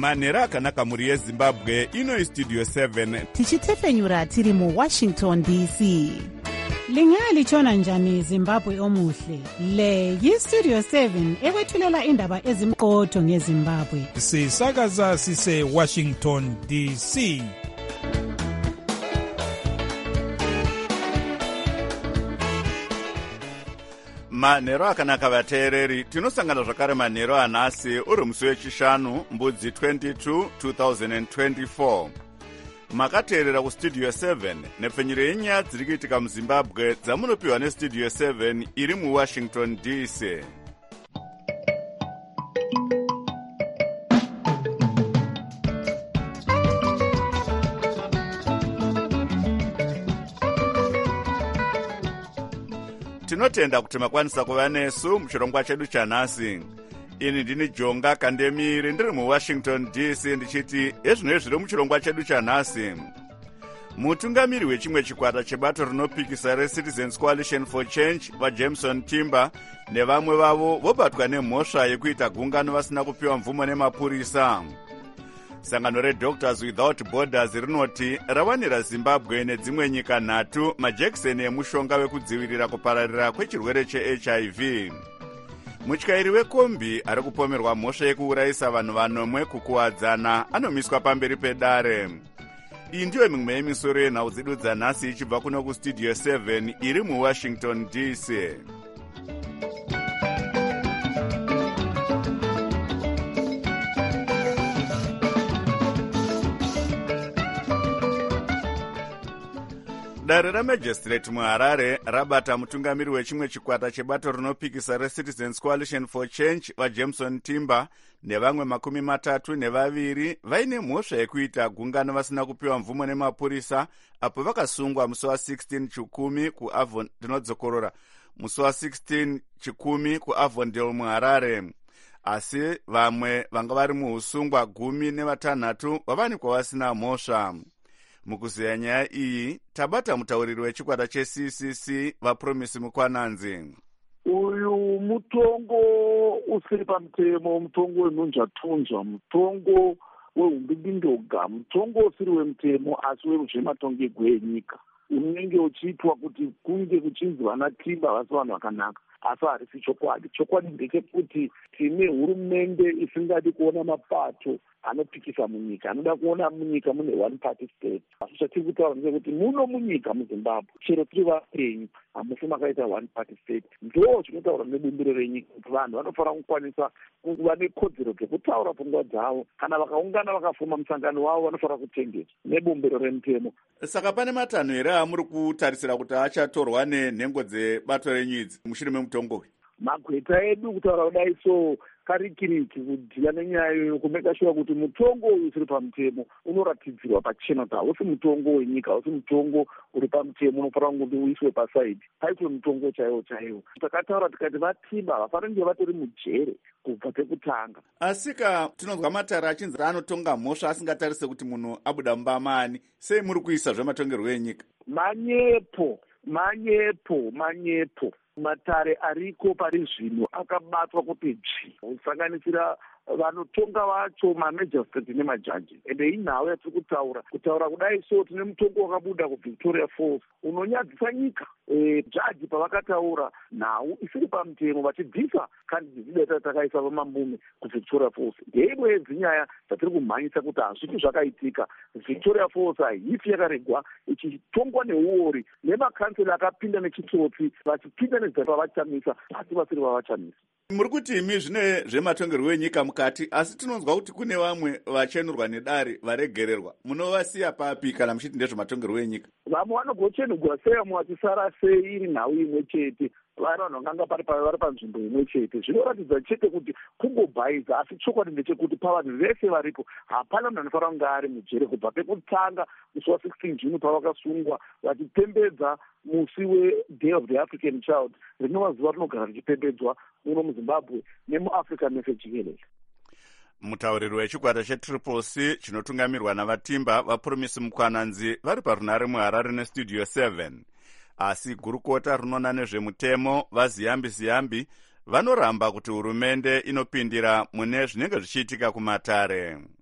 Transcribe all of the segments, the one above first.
manhero akanaka muri yezimbabwe. Ino istudio 7 tichitefenyura tiri muWashington DC. Lingalitshona njani Zimbabwe omuhle? Le yistudio 7 ekwethulela indaba ezimqotho ngeZimbabwe. Sisakaza sise Washington DC. manhero akanaka vateereri, tinosangana zvakare manhero anhasi uri musi wechishanu mbudzi 22 2024. makateerera kustudio 7 nepfenyuro yenyaya dziri kuitika muzimbabwe dzamunopiwa nestudio 7 iri muwashington DC. tinotenda kuti makwanisa kuva nesu muchirongwa chedu chanhasi. Ini ndini Jonga Kandemiri ndiri muWashington DC ndichiti ezvino zviri muchirongwa chedu chanhasi. Mutungamiri wechimwe chikwata chebato rinopikisa reCitizens Coalition for Change vaJameson Timber nevamwe vavo vobatwa nemhosva yekuita gungano vasina kupiwa mvumo nemapurisa. Sangano reDoctors Without Borders rinoti rawanira Zimbabwe nedzimwe nyika 3 majekiseni emushonga wekudzivirira kupararira kwechirwere cheHIV. Mutyairi wekombi ari kupomerwa mhosva yekuurayisa vanhu vanomwe kukuwadzana anomiswa pamberi pedare. Iyi ndiyo mimwe yemisoro yenhau dzedu dzanhasi ichibva kuno kustudio 7 iri muWashington DC. Dare ramajistrate muHarare rabata mutungamiri wechimwe chikwata chebato rinopikisa reCitizens Coalition for Change vaJameson Timber nevamwe 32 vaine mhosva yekuita gungano vasina kupiwa mvumo nemapurisa apo vakasungwa musi wa16 chikumi kuAvondale muHarare. Asi vamwe vanga vari muusungwa 16 vavanikwa vasina mhosva. Mukuziya nyaya iyi tabata mutauriri wechikwata cheCCC vaPromisi Mukwananzi. Uyu mutongo usiri pamutemo, mutongo wenhunzvatunzva, mutongo wehumbindindoga, mutongo usiri wemutemo asi wezvematongerwo enyika unenge uchiitwa kuti kunge kuchinzi vana Timber vasi vanhu vakanaka, asi harisi chokwadi. Chokwadi ndechekuti tine hurumende isingadi kuona mapato anopikisa munyika, anoda kuona munyika mune one party state. Asi chatiri kutaura ndechekuti muno munyika muZimbabwe chero tiri vapenyu hamusi makaita one party state. Ndo zvinotaura nebumbiro renyika kuti vanhu vanofanira kukwanisa kuva nekodzero dzekutaura pfungwa dzavo. Kana vakaungana vakafuma musangano wavo vanofanira kutendedzwa nebumbiro remutemo. Saka pane matanho here amuri kutarisira kuti achatorwa nenhengo dzebato renyu idzi mushure memutongo uyu? Magweta edu kutaura kudai so karikiriki kudhila nenyaya yokumeka sure kuti mutongo uyu usiri pamutemo unoratidzirwa pachena kuti hausi mutongo wenyika, hausi mutongo uri pamutemo unofanira kuti uiswe pasaidi, paitwe mutongo chaiwo chaiwo. Takataura tikati vaTimber vafanira kunge vatori mujere kubva pekutanga. Asika tinonzwa matare achinzi anotonga mhosva asingatarise kuti munhu abuda mumba maani. Sei muri kuisa zvematongerwo enyika? Manyepo. Matare ariko pari zvino akabatwa kuti kusanganisira vanotonga vacho mamajistrate nemajaji. Ende inhau yatiri kutaura kudai so tine mutongo wakabuda kuVictoria Falls unonyadzisa nyika. Jaji pavakataura nhau isiri pamutemo vachibvisa kandidata takaisa vamambume kuVictoria Falls. Ndeimwe yedzinyaya dzatiri kumhanyisa kuti hazviti zvakaitika. Victoria Falls haisi yakaregwa ichitongwa neuori nemakansela akapinda nechitsotsi vachipinda nezvavachamisa asi vasiri vavachamisa. Muri kuti imi zvine zvematongerwo enyika mukati, asi tinonzwa kuti kune vamwe vachenurwa nedare varegererwa. Munovasiya papi kana muchiti ndezvematongerwo enyika? Vamwe vanogochenurwa sei, vamwe vachisara sei iri nhau imwe chete, vari vanhu vanganga vari panzvimbo imwe chete. Zvinoratidza chete kuti kungobhaiza, asi chokwadi ndechekuti pavanhu vese varipo hapana munhu anofanira kunge ari mujere kubva pekutanga musi wa16 June pavakasungwa vachipembedza musi weDay of the African Child, rinova zuva rinogara richipembedzwa muno muZimbabwe nemuAfrica mese jikelele. Mutauriri wechikwata cheCCC chinotungamirwa navaTimber vaPromisi Mukwananzi vari parunare muHarare nestudio 7. Asi gurukota rinona nezvemutemo vaZiyambi vanoramba kuti hurumende inopindira mune zvinenge zvichiitika kumatare.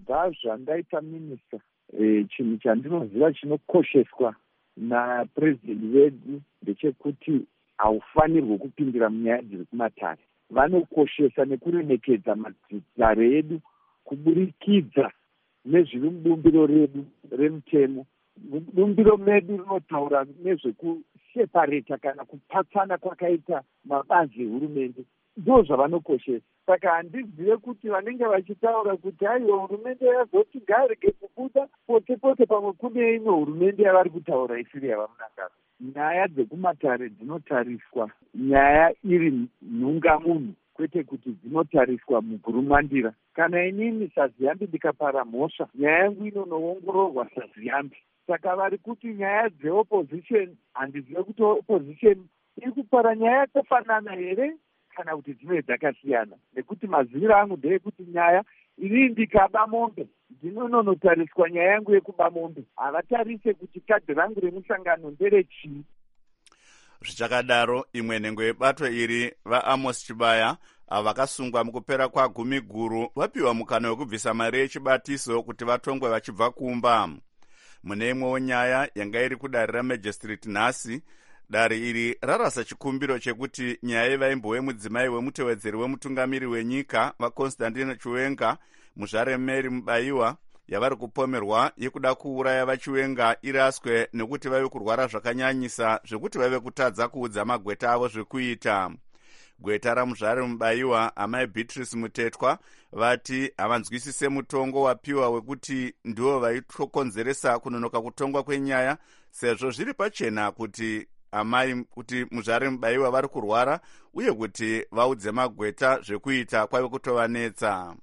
kubva zvandaita minista, chinhu chandinoziva chinokosheswa napurezidendi vedu ndechekuti haufanirwe kupindira munyaya dziri kumatare. Vanokoshesa nekuremekedza madzitare edu kuburikidza nezviri mubumbiro redu remutemo. Bumbiro medu rinotaura nezvekushepareta kana kupatsana kwakaita mabazi ehurumende, ndo zvavanokoshesa. Saka handizive kuti vanenge vachitaura kuti aiwa hurumende yazoti ngarege kubuda pote pote, pamwe kune imwe hurumende yavari kutaura isiri yavamunangano. Nyaya dzekumatare dzinotariswa nyaya iri nhungamunhu, kwete kuti dzinotariswa mugurumwandira. Kana inini saZiyambi ndikapara mhosva, nyaya yangu inonoongororwa saZiyambi. Saka vari kuti nyaya dzeopposition, handizive kuti opposition iri kupara nyaya yakafanana here kana kuti dzinove dzakasiyana, nekuti maziviro angu ndeyekuti nyaya ini ndikaba mombe ndinonotariswa nyaya yangu yekuba mombe, havatarise kuti kadhi rangu remusangano nderechii. Zvichakadaro, imwe nhengo yebato iri vaAmos Chibaya vakasungwa mukupera kwa10 guru vapiwa mukana wekubvisa mari yechibatiso kuti vatongwe vachibva kumba. Mune imwewo nyaya yanga iri kudare ramajistrate nhasi, dare iri rarasa chikumbiro chekuti nyaya yevaimbo wemudzimai wemutevedzeri wemutungamiri wenyika vaConstantine Chiwenga, muzvare Mary Mubayiwa, yavari kupomerwa yekuda kuuraya vaChiwenga iraswe nekuti vave kurwara zvakanyanyisa zvekuti vave kutadza kuudza magweta avo zvekuita. Gweta ramuzvare Mubayiwa, amai Beatrice Mutetwa, vati havanzwisise mutongo wapiwa wekuti ndiwo vaitokonzeresa kunonoka kutongwa kwenyaya, sezvo zviri pachena kuti amai kuti muzvare Mubayiwa vari kurwara uye kuti vaudze magweta zvekuita kwave kutovanetsa.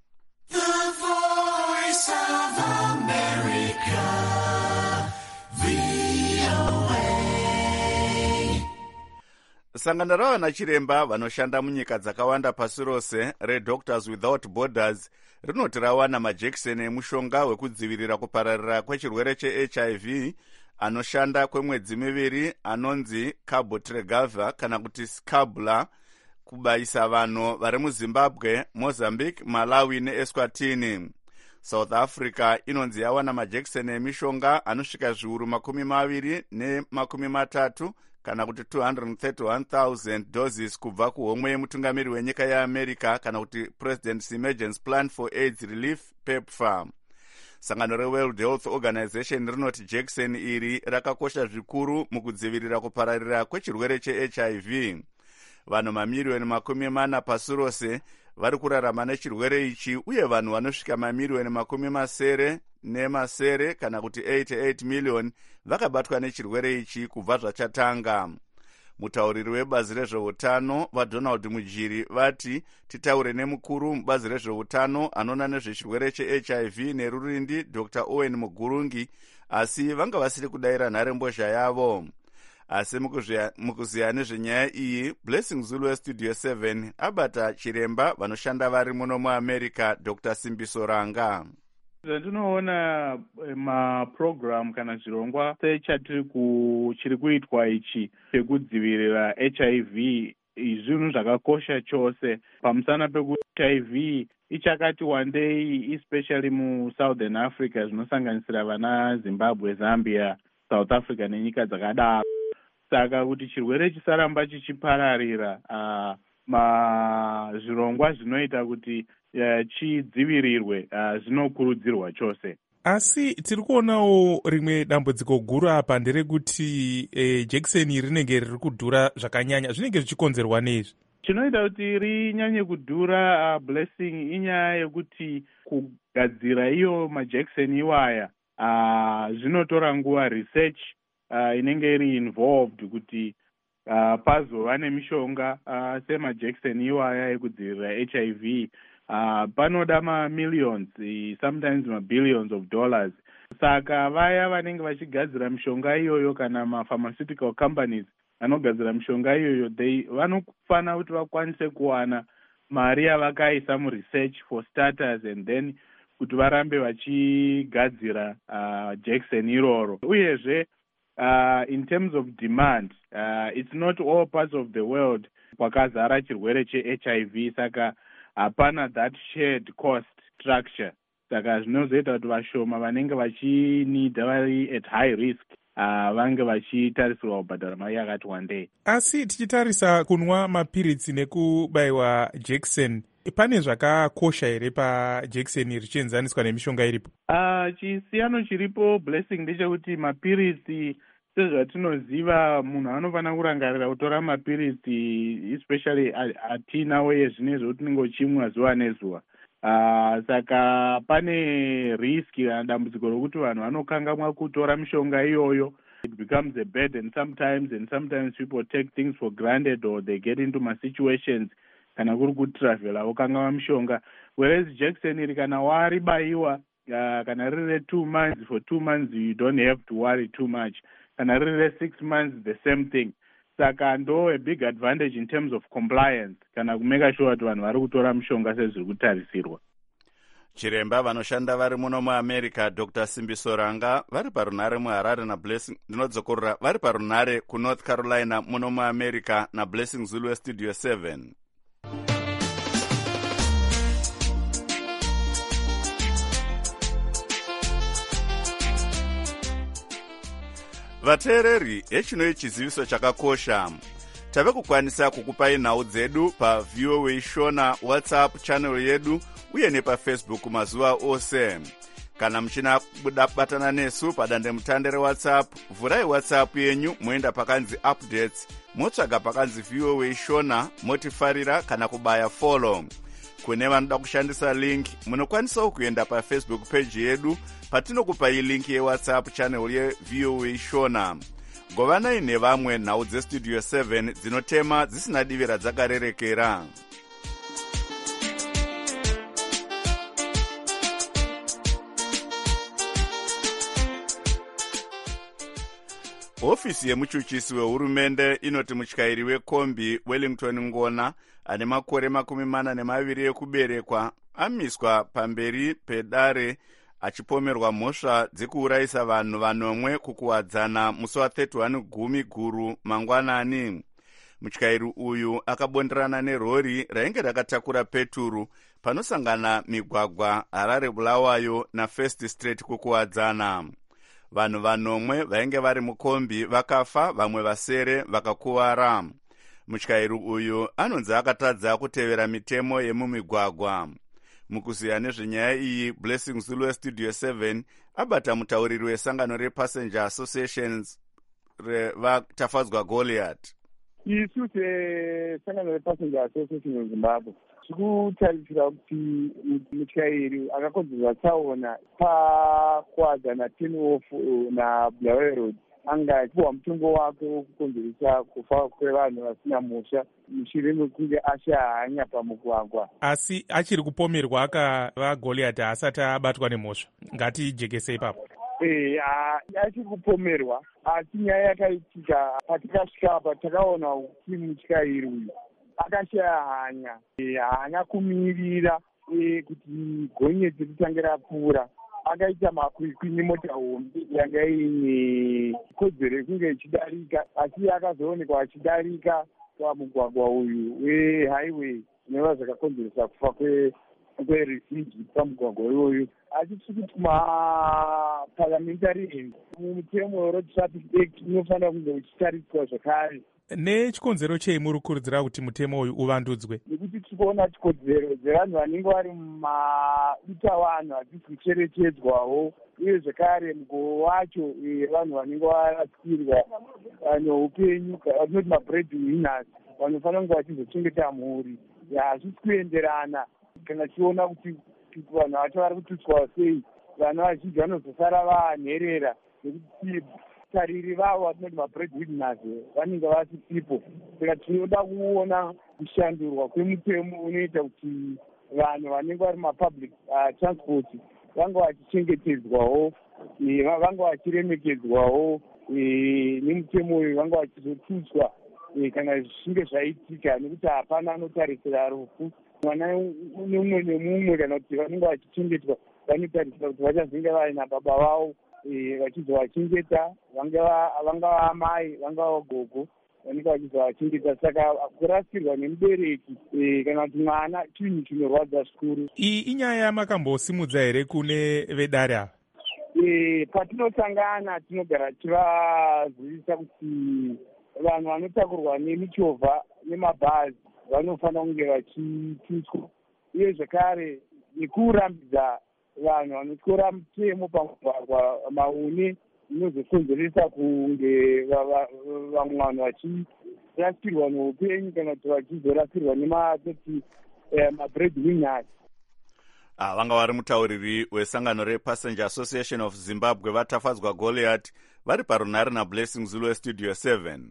Sangano ravana chiremba vanoshanda munyika dzakawanda pasi rose reDoctors Without Borders rinoti rawana majekiseni emushonga wekudzivirira kupararira kwechirwere cheHIV anoshanda kwemwedzi 2 anonzi Cabotegravir kana kuti Scabula kubaisa vanhu vari muZimbabwe, Mozambique, Malawi neEswatini. South Africa inonzi yawana majekiseni emishonga anosvika zviuru 20 kana kuti 231,000 doses kubva kuhomwe yemutungamiri wenyika yeAmerica kana kuti President's Emergency Plan for AIDS Relief, PEPFAR. Sangano reWorld Health Organization rinoti jekiseni iri rakakosha zvikuru mukudzivirira kupararira kwechirwere cheHIV. Vanhu mamiliyoni 40 pasi rose vari kurarama nechirwere ichi, uye vanhu vanosvika mamiliyoni 70 kana kuti 88 million vakabatwa nechirwere ichi kubva zvachatanga. Mutauriri webazi rezveutano vaDonald Mujiri vati titaure nemukuru mubazi rezveutano anoona nezvechirwere cheHIV nerurindi Dr. Owen Mugurungi, asi vanga vasiri kudayira nharembozha yavo. Asi mukuziya nezvenyaya iyi, Blessing Zulu weStudio 7 abata chiremba vanoshanda vari muno muAmerica, Dr. Simbiso Ranga. Zvandinoona maprogram kana zvirongwa chiri kuitwa ichi chekudzivirira HIV zvinhu zvakakosha chose. Pamusana pekuti HIV ichakati wandei, especially muSouthern Africa, zvinosanganisira vana Zimbabwe, Zambia, South Africa nenyika dzakadaro. Saka kuti chirwere chisaramba chichipararira, zvirongwa zvinoita kuti chidzivirirwe zvinokurudzirwa chose. Asi tiri kuonawo rimwe dambudziko guru apa nderekuti jekiseni rinenge riri kudhura zvakanyanya. Zvinenge zvichikonzerwa neizvi? Chinoita kuti rinyanye kudhura, Blessing, inyaya yekuti kugadzira iyo majekiseni iwaya zvinotora nguva. Research inenge iri involved kuti pazova nemishonga semajekiseni iwaya ekudzivirira HIV. Panoda millions, sometimes billions of dollars. Saka vaya vanenge vachigadzira mishonga iyoyo kana pharmaceutical companies vanogadzira mishonga iyoyo, vanofana kuti vakwanise kuwana mari yavakaisa muresearch for starters, and then kuti varambe vachigadzira jekiseni iroro. Uyezve in terms of demand, it's not all parts of the world kwakazara chirwere cheHIV, saka hapana that shared cost structure. saka zvinozoita kuti vashoma vanenge vachinidha vari at high risk vange vachitarisirwa kubhadhara mari yakati wandei. Asi tichitarisa kunwa mapiritsi nekubayiwa jekiseni, pane zvakakosha here pajekiseni richienzaniswa nemishonga iripo? Chisiyano chiripo Blessing ndechekuti mapiritsi sezvatinoziva munhu anofanira kurangarira kutora mapiritsi especially atinawo yezvinezvi kuti unenge uchimwa zuva nezuva. Saka pane riski kana dambudziko rokuti vanhu vanokangamwa kutora mishonga iyoyo. It becomes a burden sometimes people take things for granted or they get into my situations kana kuri kutravela wokangamwa mishonga. Whereas jekiseni iri kana waribayiwa kana riri 2 months, for 2 months you don't have to worry too much. Kana riri 6 months the same thing. Saka ndo a big advantage in terms of compliance kana kumeka sure kuti vanhu vari kutora mishonga sezviri kutarisirwa. Chiremba vanoshanda vari muno muamerica Dr. Simbiso Ranga vari parunhare muHarare naBlessing ndinodzokorora vari parunhare kuNorth Carolina muno muamerica naBlessing Zulu Studio 7. Vateereri, hechino chiziviso chakakosha. Tave kukwanisa kukupai nhau dzedu pa VOA Shona WhatsApp channel yedu uye nepaFacebook mazuva ose. Kana mchina batana nesu padande mutandere WhatsApp, vurai WhatsApp yenyu muenda pakanzi updates, motsvaga pakanzi VOA Shona, motifarira kana kubaya follow. Kune vanoda kushandisa link, munokwanisa kuenda paFacebook page yedu patinokupai link yeWhatsApp channel ye VOA Shona. Govanai nevamwe nhau dzestudio 7 dzinotema dzisina divira dzakarerekera. Ofisi yemuchuchisi wehurumende inoti mutyairi wekombi Wellington Ngona ane makore 42 ekuberekwa amiswa pamberi pedare achipomerwa mhosva dzekuurayisa vanhu vanomwe kukuwadzana musi wa31 Gumi Guru mangwanani. Mutyairi uyu akabonderana nerori rainge rakatakura peturu panosangana migwagwa Harare Bulawayo naFirst Street kukuwadzana. Vanhu vanomwe vainge vari mukombi vakafa, vamwe vasere vakakuwara. Mutyairi uyu anonzi akatadza kutevera mitemo yemumigwagwa. Mukuziya nezvenyaya iyi, Blessing Zulu Studio 7 abata mutauriri wesangano rePassenger Associations vatafadzwa Goliath. Isu sangano rePassenger Association muZimbabwe tikutarisira kuti mutyairi akakonzerwa tsaona pakuwadzana 10 off naBulawayo Road anga achipuwa mutongo wake wokukonzeresa kufa kwevanhu vasina mhosva mushure mekunge ashahanya pamugwagwa. Asi achiri kupomerwa akava Goliath asati abatwa nemhosva, ngatijekese ipapo. Achiri kupomerwa, asi nyaya yakaitika patikasvika patakaona kuti mutyairi uyu akashaya hanya, haana kumirira kuti gonyeti ritange rapfuura. Akaita makwikwi nemota hombe yanga ine kodzero yekunge ichidarika, asi akazoonekwa achidarika pamugwagwa uyu wehighway zvinova zvakakonzeresa kufa kwerefugee pamugwagwa iyoyu. Asi tiri kuti maparliamentary end mutemo weRoad Traffic Act unofanira kunge uchitariswa zvakare. Nechikonzero chei muri kukurudzira kuti mutemo uyu uvandudzwe? Nekuti tikuona chikodzero dzevanhu vanenge vari mumadutavanhu hadzisi kucherechedzwawo, uye zvakare mugoo wacho vanhu vanenge varasikirwa neupenyu, vatinoti mabread winners, vanofanira kunge vachizochengeta mhuri. Hazvisi kuenderana kana tichiona kuti vanhu vacho vari kututswa sei, vanhu vazhinji vanozosara vanherera nekuti tariri vavo vatinoti mabread winners vanenge vasisipo. Saka tinoda kuona kushandurwa kwemutemo unoita kuti vanhu vanenge vari mapublic transport vange vachichengetedzwawo, vange vachiremekedzwawo, nemutemo uyu vange vachizotutswa kana zvichinge zvaitika, nekuti hapana anotarisira rufu. Mwana nemumwe nemumwe kana kuti vanenge vachichengetwa vanotarisira kuti vachazenge vaina baba vavo vachizovachengeta, vangava amai, vangava gogo, vanenge vachizovachengeta. Saka kurasirwa nemubereki kana kuti mwana chinhu chinorwadza zvikuru. Iyi inyaya yamakambosimudza here kune vedare ava? Patinosangana tinogara tivazivisa kuti vanhu vanotakurwa nemichovha nemabhazi vanofanira kunge vachitutswa, uye zvakare nekurambidza vanhu vanotyora mutemo pamugwagwa maune inozokonzeresa kunge vamwe vanhu vachirasirwa neupenyu kana kuti vachizorasirwa nematoti mabreadwinners. Vanga vari mutauriri wesangano rePassenger Association of Zimbabwe vatafadzwa Goliath vari parunhare naBlessing Zulu weStudio 7.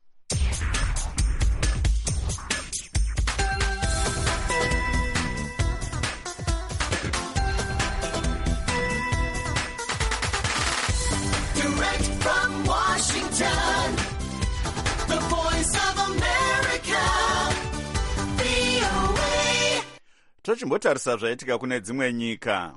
Tochimbotarisa zvaitika kune dzimwe nyika.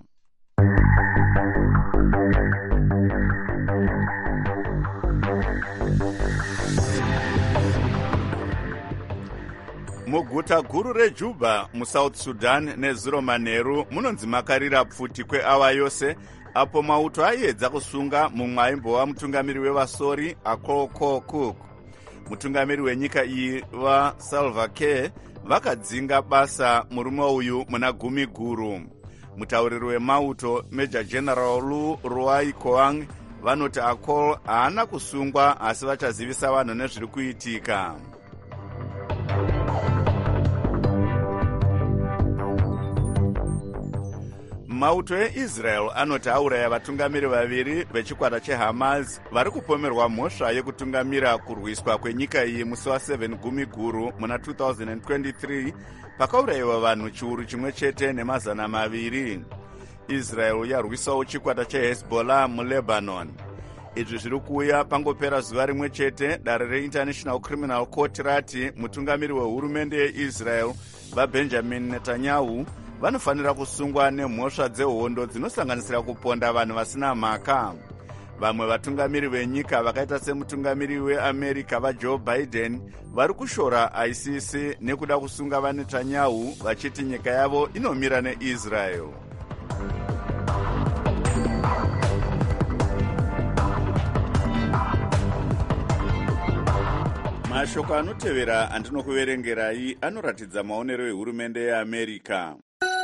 Muguta guru reJuba muSouth Sudan nezuro manheru munonzi makarira pfuti kweawa yose apo mauto aiedza kusunga mumwe aimbova mutungamiri wevasori Akoko Cook. Mutungamiri wenyika iyi vaSalva Kiir vakadzinga basa murume uyu muna gumi guru. Mutauriri wemauto Major General Lu Ruai Koang vanoti Akol haana kusungwa asi vachazivisa vanhu nezviri kuitika. Mauto eIsrael anoti auraya vatungamiri vaviri vechikwata cheHamas vari kupomerwa mhosva yekutungamira kurwiswa kwenyika iyi musi wa7 gumi guru muna 2023 pakaurayiwa vanhu chiuru chimwe chete nemazana maviri. Israel yarwisawo chikwata cheHezbollah muLebanon. Izvi zviri kuuya pangopera zuva rimwe chete dare reInternational Criminal Court rati mutungamiri wehurumende yeIsrael vaBenjamin Netanyahu vanofanira kusungwa nemhosva dzehondo dzinosanganisira kuponda vanhu vasina mhaka. Vamwe vatungamiri venyika vakaita semutungamiri weAmerica vaJoe Biden vari kushora ICC nekuda kusunga vaNetanyahu vachiti nyika yavo inomira neIsrael. Mashoko anotevera andinokuverengerai anoratidza maonero ehurumende yeAmerica.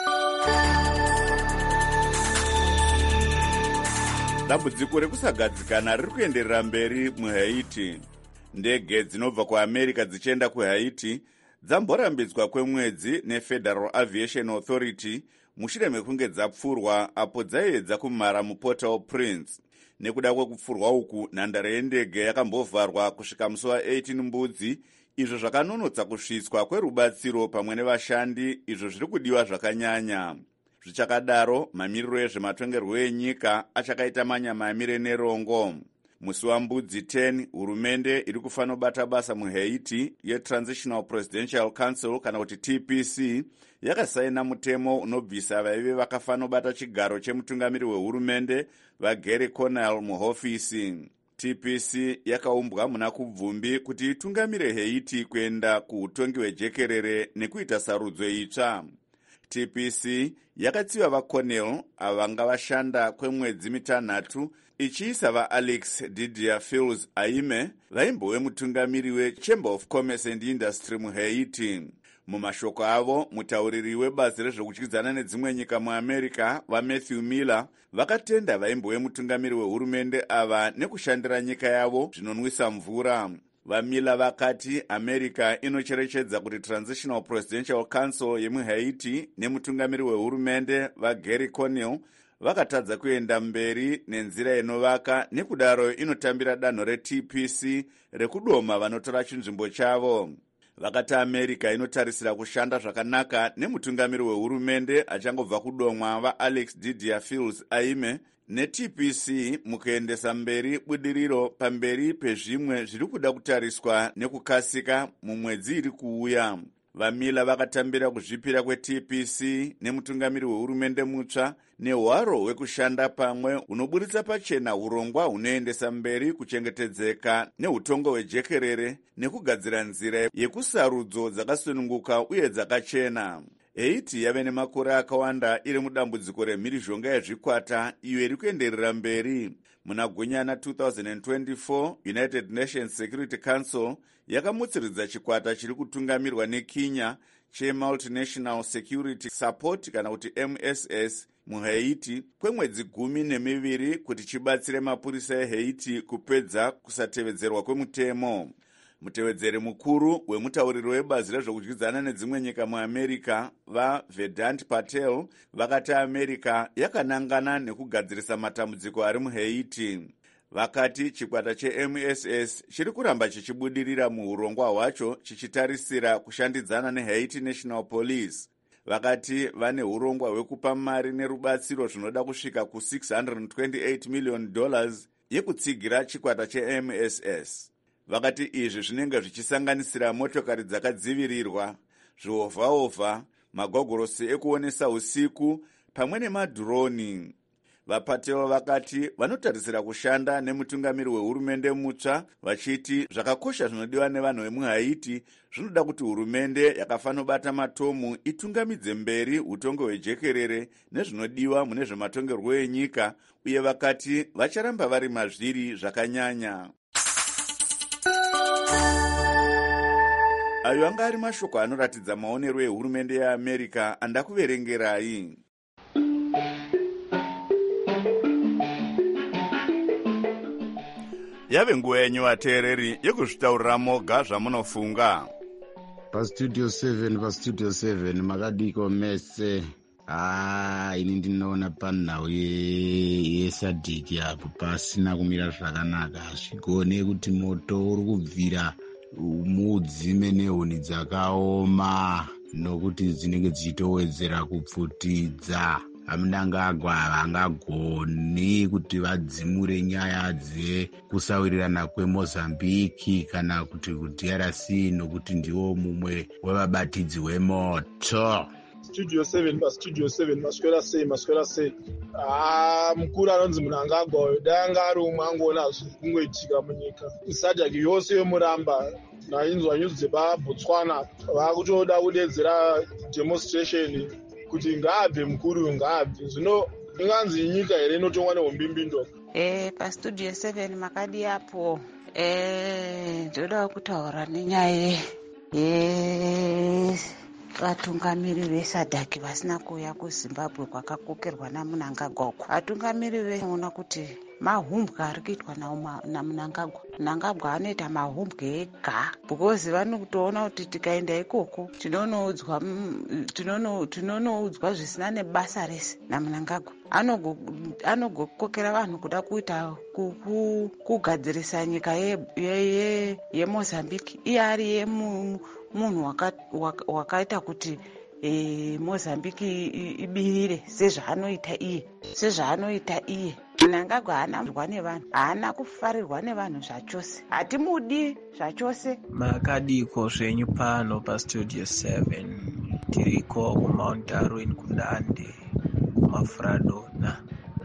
Dambudziko rekusagadzikana riri kuenderera mberi muHaiti. Ndege dzinobva kuAmerica dzichienda kuHaiti dzamborambidzwa kwemwedzi neFederal Aviation Authority mushure mekunge dzapfurwa apo dzaiedza kumhara muPort-au-Prince. Nekuda kwekupfurwa uku, nhandare yendege yakambovharwa kusvika musi wa18 mbudzi, izvo zvakanonotsa kusvitswa kwerubatsiro pamwe nevashandi, izvo zviri kudiwa zvakanyanya. Zvichakadaro, mamiriro ezvematongerwo enyika achakaita manyama amire nerongo. Musi wambudzi 10, hurumende iri kufanira bata basa muHaiti yeTransitional Presidential Council kana kuti TPC yakasaina mutemo unobvisa vaive vakafanira bata chigaro chemutungamiri wehurumende vaGary Conille muhofisi. TPC yakaumbwa muna kubvumbi kuti itungamire Haiti kuenda kuutongi hwejekerere nekuita sarudzo itsva. TPC yakatsiva vaConille avanga vashanda kwemwedzi mitanhatu ichiisa vaAlex Didier Fils Aime vaimbove mutungamiri weChamber of Commerce and Industry muHaiti. Mumashoko avo, mutauriri webazi rezvokudyidzana nedzimwe nyika muAmerica vaMatthew Miller vakatenda vaimbove mutungamiri wehurumende ava nekushandira nyika yavo zvinonwisa mvura. VaMiller vakati America inocherechedza kuti Transitional Presidential Council yemuHaiti nemutungamiri wehurumende vaGary Conille vakatadza kuenda mberi nenzira inovaka, nekudaro inotambira danho reTPC rekudoma vanotora chinzvimbo chavo. Vakati America inotarisira kushanda zvakanaka nemutungamiri wehurumende achangobva kudomwa vaAlex Didier Fils Aime neTPC mukuendesa mberi budiriro pamberi pezvimwe zviri kuda kutariswa nekukasika mumwedzi iri kuuya. vamila vakatambira kuzvipira kweTPC nemutungamiri wehurumende mutsva nehwaro hwekushanda pamwe hunoburitsa pachena urongwa hunoendesa mberi kuchengetedzeka neutongo hwejekerere nekugadzira nzira yekusarudzo dzakasununguka uye dzakachena. Haiti yave nemakore akawanda iri mudambudziko remhirizhonga yezvikwata iyo iri kuenderera mberi. Muna Gunyana 2024, United Nations Security Council yakamutsiridza chikwata chiri kutungamirwa neKenya cheMultinational Security Support kana kuti MSS muHaiti kwemwedzi 12 kuti chibatsire mapurisa eHaiti kupedza kusatevedzerwa kwemutemo. Mutevedzeri mukuru wemutauriro webazi rezvokudyidzana nedzimwe nyika muAmerica vaVedant Patel vakati America yakanangana nekugadzirisa matambudziko ari muHaiti. Vakati chikwata cheMSS chiri kuramba chichibudirira muurongwa hwacho chichitarisira kushandidzana neHaiti National Police. Vakati vane urongwa hwekupa mari nerubatsiro zvinoda kusvika ku$628 million yekutsigira chikwata cheMSS. Vakati izvi zvinenge zvichisanganisira motokari dzakadzivirirwa, zvihovhahovha, magogorosi ekuonesa usiku pamwe nemadhironi. VaPatel vakati vanotarisira kushanda nemutungamiri wehurumende mutsva vachiti zvakakosha zvinodiwa nevanhu vemuHaiti zvinoda kuti hurumende yakafanobata matomu itungamidze mberi utongo hwejekerere nezvinodiwa mune zvematongerwo enyika, uye vakati vacharamba vari mazviri zvakanyanya. Ayo anga ari mashoko anoratidza maonero ehurumende yeAmerica andakuverengerai. Yave nguva yenyu vateereri yekuzvitaurira moga zvamunofunga. Pastudio 7 makadiko mese. Ini ndinoona panhau yesadhiki apo pasina kumira zvakanaka. Zvikone kuti moto uri kubvira mudzime nehuni dzakaoma nokuti dzinenge dzichitowedzera kupfutidza. Amunangagwa havangagoni kuti vadzimure nyaya dzekusawirirana kweMozambique kana kuti kuDRC nokuti ndiwo mumwe wevabatidzi wemoto. Studio 7 maswera sei. Mukuru anonzi Munangagwa danga ari umwe angoona zviri kungoitika munyika. Sadhaki yose yomuramba nainzwa nyuzi dzepaBotswana vakutoda kudedzera demonstration kuti ngaabve mukuru ngaabve. Zvino inganzi nyika here inotongwa nehombimbindoka. Pastudio 7 makadi apo ndoda kutaura nenyaya vatungamiri vesadhaki vasina kuuya kuZimbabwe kwakakokerwa naMunangagwa. Vatungamiri veona kuti mahumbwe ari kuitwa naMunangagwa. Munangagwa anoita mahumbwe ega because vanotoona kuti tikaenda ikoko tinonoudzwa zvisina nebasa rese naMunangagwa. Anogokokera vanhu kuda kuita kugadzirisa nyika yeMozambique. Iye ari munhu wakaita kuti Mozambique ibirire sezvaanoita iye. Munangagwa haana kufarirwa nevanhu, haana kufarirwa nevanhu zvachose, hatimudi zvachose. Makadiko zvenyu pano pastudio 7 tiriko kuMount Darwin kuNdande kumaFradona.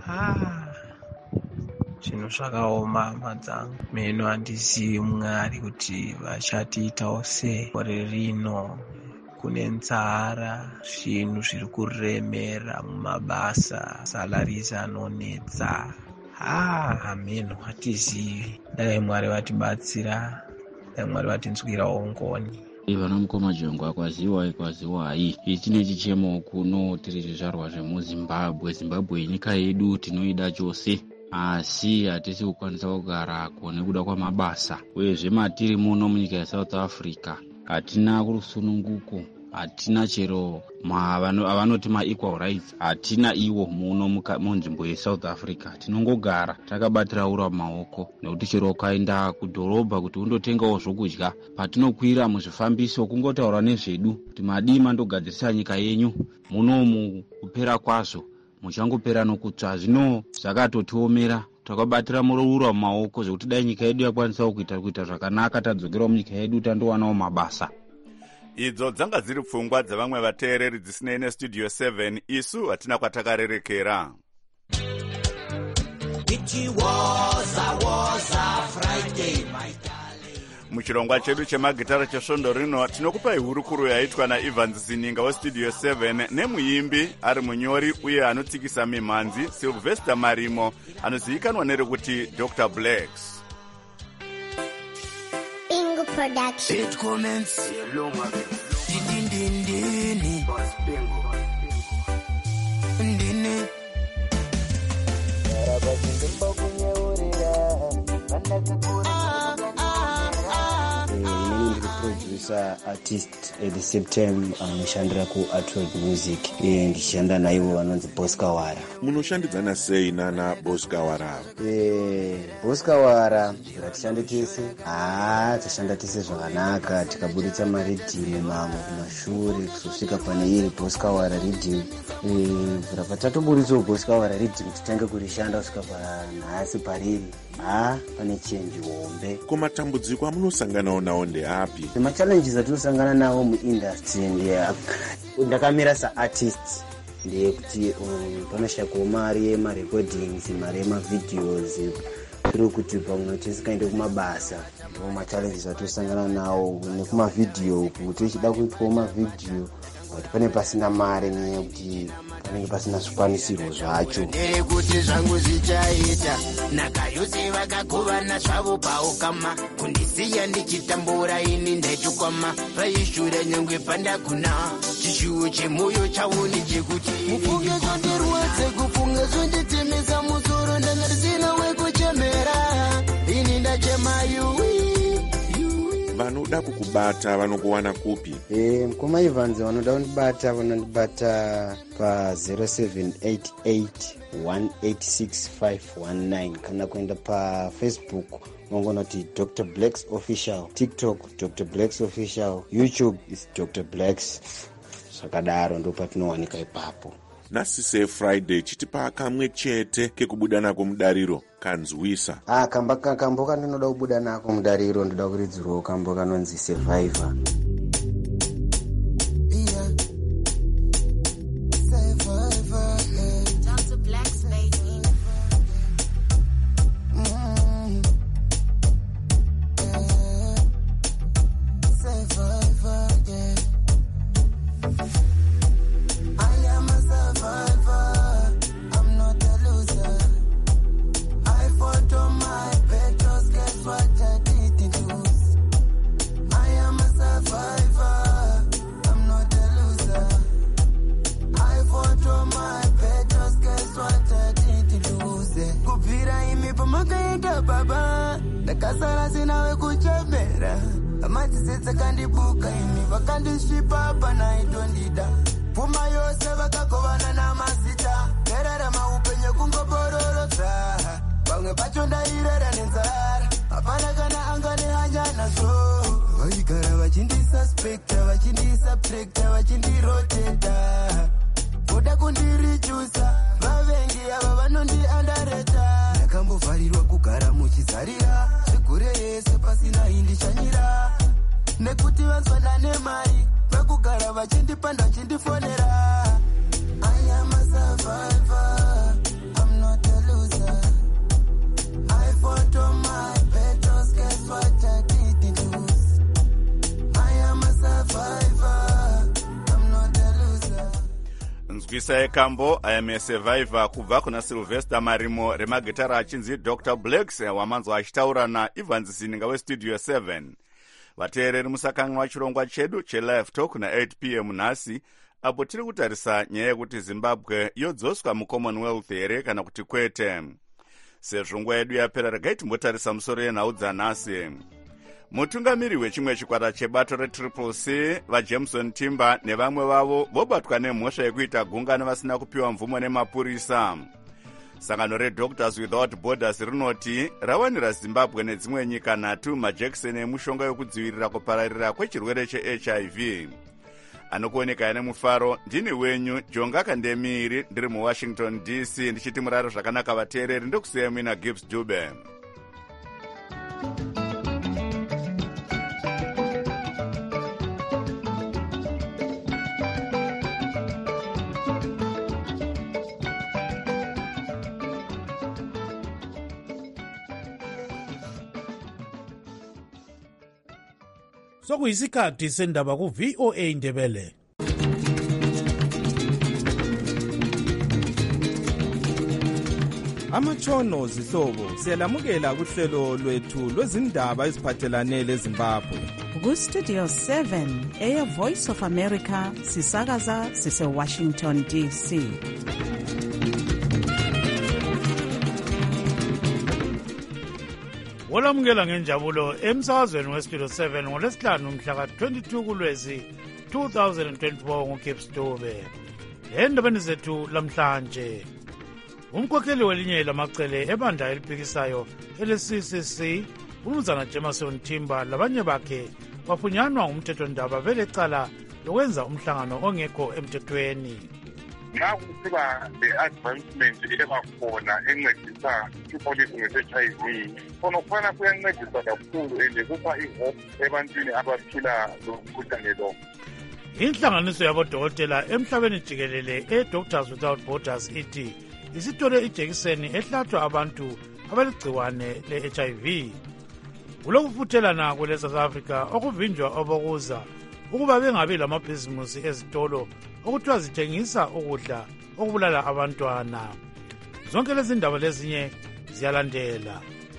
Zvinhu zvakaoma madzangu. Meno handizivi Mwari kuti vachatiitawo sei. Gore rino kune nzara, zvinhu zviri kuremera mumabasa, salaries anonetsa. Meno hatizivi. Dai Mwari vatibatsira, dai Mwari vatinzwirawo ngoni. Vanomukoma jongo kwaziwai ichine chichemo kuno tiri zvizvarwa zvemuZimbabwe. Zimbabwe nyika yedu tinoida chose, asi hatisi kukwanisa kugara nekuda kwamabasa. Uyezve matiri muno munyika yeSouth Africa hatina kurusununguko, hatina chero avanoti ma-equal rights, hatina iwo muno munzvimbo yeSouth Africa. Tinongogara takabatira ura mumaoko, nekuti chero ukaenda kudhorobha kuti undotengawo zvokudya, patinokwira muzvifambiso kungotaura nezvedu kuti madii mandogadzirisa nyika yenyu, munomu kupera kwazvo muchangopera nokutsva. Zvino zvakatotiomera, takabatira muroura mumaoko zvekuti dai nyika yedu yakwanisa kuita zvakanaka, tadzokerawo munyika yedu tandowanawo mabasa. idzo dzanga dziri pfungwa dzavamwe vateereri dzisinei nestudio 7 isu hatina kwatakarerekera. Muchirongwa chedu chemagitara chesvondo rino tinokupai hurukuro yaitwa naEvans Zininga westudio 7 nemuimbi ari munyori uye anotsikisa mimhanzi Sylvester Marimo anozivikanwa nerekuti Dr. Blacks. Bingo Production. It comments. Producer artist at the same time anoshandira ku Artwork Music ndichishanda naivo vanonzi Boss Kawara. Munoshandidzana sei nana Boss Kawara? Boss Kawara ngatishande tese tashanda tese zvakanaka tikabuditsa maridhimu mamwe kumashure kusvika pane iri Boss Kawara ridhimu bvira patatoburitsawo Boss Kawara ridhimu titange kurishanda kusvika panhasi pariri pane chenji hombe. Kumatambudziko amunosanganawo nawo ndeapi? Machallenges atinosangana nawo muindustry ndakamira saartist ndeyekuti panoshayikwawo mari yemarecordings, mari yemavideos, tiri kuti pamwe tisikaende kumabasa. Ndo machallenges atinosangana nawo nekumavidhio kuti tichida kuitwawo mavidhio kuti pane pasina mari nenyaya kuti panenge pasina zvikwanisiro zvacho. Nderekuti zvangu zvichaita nakayose vakagovana zvavo paukama kundisiya ndichitambura ini ndaichikwama paishure nyangwe pandakuna chishuwo chemoyo chaoni chekuti mufunge zvondirwadze kufunge zvonditemesa musoro ndangarisina wekuchemera ini ndachemayu. Vanoda kukubata vanokuwana kupi? Mukoma Evans vanoda kundibata vanondibata pa 0788186519 kana kuenda pa Facebook mongonoti Dr. Blacks Official, TikTok Dr. Blacks Official, YouTube is Dr. Blacks. Sakadaro ndo patinowanika ipapo. Nasise Friday chitipa kamwe chete kekubuda nako mudariro kanzwisa. Kamboka ndinoda kubuda nako mudariro ndoda kuridzirwa kamboka kanonzi Survivor. Ndakasara sina wekuchemera amadzisetse kandibuka imi vakandisvipa panaitondida pfuma yose vakagovana namazita nerara maupenyu kungobororosa vamwe pacho ndairera nenzara hapana kana anga nehanya nazvo vaigara vachindisuspekta vachindisubtrekta vachindiroteta voda kundirichusa vavengi ava vanondiandareta ndakambovharirwa kugara muchizarira zvigure yese pasina indichanyira nekuti vanzwana nemari vakugara vachindipanda vachindifonera. I am a survivor, I'm not a loser. I fought on my battles, guess what I didn't lose. I am a survivor, I'm not a loser. Nzwisa yekambo I am a survivor kubva kuna Sylvester Marimo remagitara achinzi Dr. Blacks wamanzwa achitaura naEvans Zininga westudio 7. Vateereri musakanganwa chirongwa chedu chelive talk na8 p.m. nhasi apo tiri kutarisa nyaya yekuti Zimbabwe yodzoswa muCommonwealth here kana kuti kwete. Sezvo nguva yedu yapera regai timbotarisa musoro yenhau dzanhasi. Mutungamiri wechimwe chikwata chebato reCCC vaJameson Timber nevamwe vavo vobatwa nemhosva yekuita gungano vasina kupiwa mvumo nemapurisa. Sangano reDoctors Without Borders rinoti rawanira Zimbabwe nedzimwe nyika 3 majekiseni emushonga yokudzivirira kupararira kwechirwere cheHIV. Anokuoneka nemufaro ndini wenyu Jonga Kandemiri ndiri muWashington DC ndichiti muraro zvakanaka vateereri ndokusiya mina Gibbs Dube. sokuyisikhathi sendaba ku-VOA Indebele. Amatshono zihlobo siyalamukela kuhlelo lwethu lwezindaba eziphathelane leZimbabwe. Ku-Studio 7 Air Voice of America sisakaza sise-Washington DC. Olamukela ngenjabulo emsakazweni weStudio 7 ngolesihlanu mhla ka-22 kuLwezi 2024 nguKips Dube. Endabeni zethu lamhlanje, umkhokheli welinye lamacele ebandla eliphikisayo ele-CCC uMnumzana Jameson Timber labanye bakhe bafunyanwa ngumthethondaba belecala lokwenza umhlangano ongekho emthethweni. Nxa kusiba le-advancement ebakhona encedisa ipolisi nge-HIV, khonokwana kuyancedisa kakhulu and kupha ihope ebantwini abaphila lomkhuhlane lo. Inhlanganiso yabodokotela emhlabeni jikelele e-Doctors Without Borders ithi isithole ijekiseni ehlatshwa abantu abalegciwane le-HIV. Kulokufuthelana kwele-South Africa okuvinjwa obokuza ukuba bengabi lamabhizimusi ezitolo okuthiwa zithengisa ukudla okubulala abantwana. Zonke lezi ndaba lezinye ziyalandela.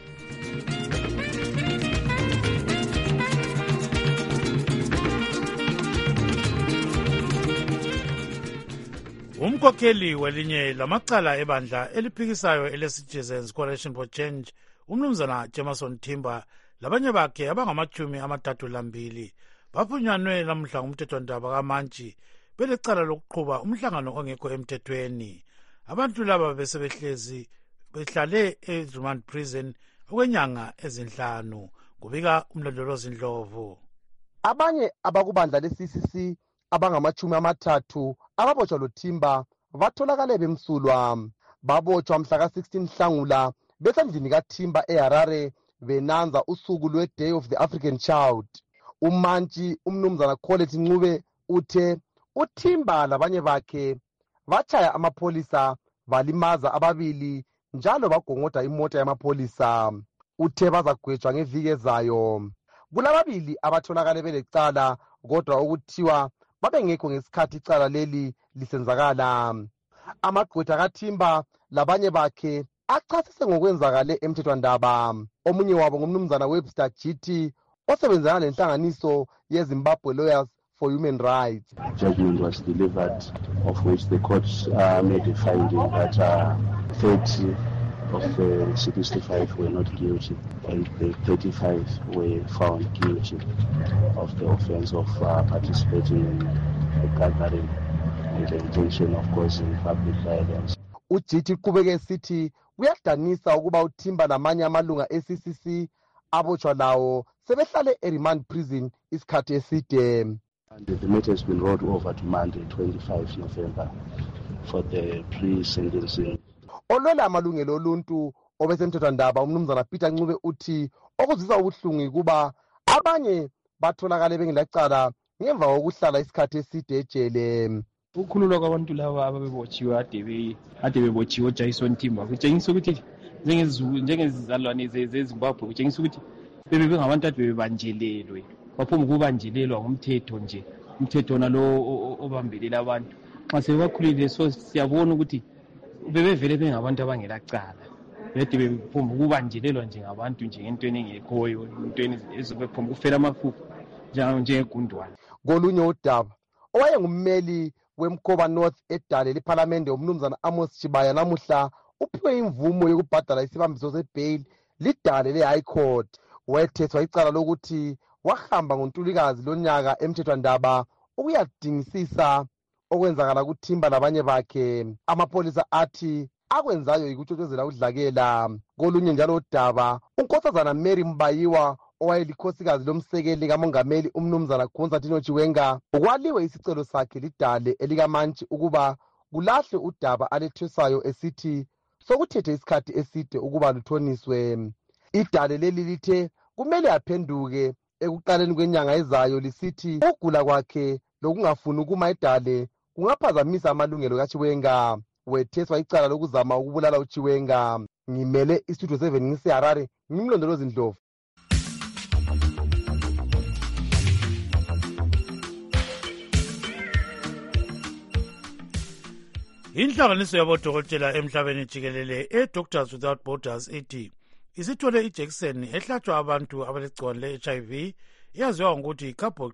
Umkhokheli welinye lamacala ebandla eliphikisayo ele-Citizens Coalition for Change uMnumzana Jameson Timber labanye bakhe abangama-32 bafunyanwe lamhla ngumthethondaba kaMantshi belecala lokuqhuba umhlangano ongekho emthethweni. Abantu laba behlale e-Remand Prison okwenyanga ezinhlanu. Kubika umlondolozi Ndlovu. Abanye abakubandla le-CCC abangama-30 ababotshwa loThimba batholakale bemsulwa. Babotshwa mhla ka-16 Nhlangula besendlini kaThimba eHarare benanza usuku lwe-Day of the African Child. uMantshi uMnumzana Colette Ncube uthe uThimba labanye bakhe batshaya amapholisa balimaza ababili njalo bagongoda imota yamapholisa. Uthe bazagwetshwa ngeviki ezayo. Kulababili abatholakale belecala kodwa okuthiwa babengekho ngesikhathi icala leli lisenzakala. Amagqwetha kaThimba labanye bakhe achasise ngokwenzakale emthethwandaba. Omunye wabo ngumnumzana Webster GT osebenzana lenhlanganiso yeZimbabwe Lawyers for Human Rights. Judgment was delivered, of which the court made a finding that 30 of the 65 were not guilty and the 35 were found guilty of the offense of participating in a gathering with the intention of causing public violence. UGT qhubeke sithi kuyadanisa ukuba uThimba namanye amalunga e-CCC abotshwa lawo sebehlale e-Remand Prison isikhathi eside. And the matter has been rolled over to Monday, 25 November, for the pre-sentencing. Olwela amalungelo oluntu obesemthethwandaba uMnumzana Peter Ncube uthi okuzisa ubuhlungu kuba abanye batholakale bengelacala ngemva kokuhlala isikhathi eside ejele. Ukukhululwa kwabantu laba ababebotshiwe ade bebotshiwe uJameson Timber kutshengisa ukuthi njengezizalwane zeZimbabwe kutshengisa ukuthi bengabantu ade bebanjelelwe baphuma ukubanjelelwa ngumthetho nje umthetho nalo obambelela abantu. Xa sebakhulile so siyabona ukuthi bebevele bengabantu abangelacala bede bephuma ukubanjelelwa nje ngabantu nje entweni engekhoyo entweni ezibephuma kufela amafufu njengegundwane. Kolunye udaba owayengummeli weMkhoba North edale leParliament uMnumzana Amos Chibaya namuhla uphiwe imvumo yokubhadala isibambiso sebail lidale le-High Court. Wethethwa icala lokuthi wahamba ngoNtulikazi lonyaka emthethwandaba ukuyadingisisa okwenzakala kuThimba labanye bakhe. Amapolisa athi akwenzayo yikutshotshozela udlakela. Kolunye njalo udaba uNkosazana Mary Mbayiwa owayelikhosikazi lomsekeli kamongameli uMnumzana Constantine Chiwenga ukwaliwe isicelo sakhe lidale elikaMantshi ukuba kulahle udaba alethwesayo esithi sokuthethe isikhathi eside ukuba luthoniswe. Idale leli lithe kumele aphenduke ekuqaleni kwenyanga ezayo lisithi ukugula kwakhe lokungafuni ukuma edale kungaphazamisa amalungelo kaChiwenga. Wetheswa icala lokuzama ukubulala uChiwenga. Ngimele iStudio 7 ngiseHarare ngimlondolozi Ndlovu. Inhlanganiso yabodokotela emhlabeni jikelele e-Doctors Without Borders ithi isithole ijekiseni ehlatshwa abantu abalegciwane le-HIV iyaziwa ngokuthi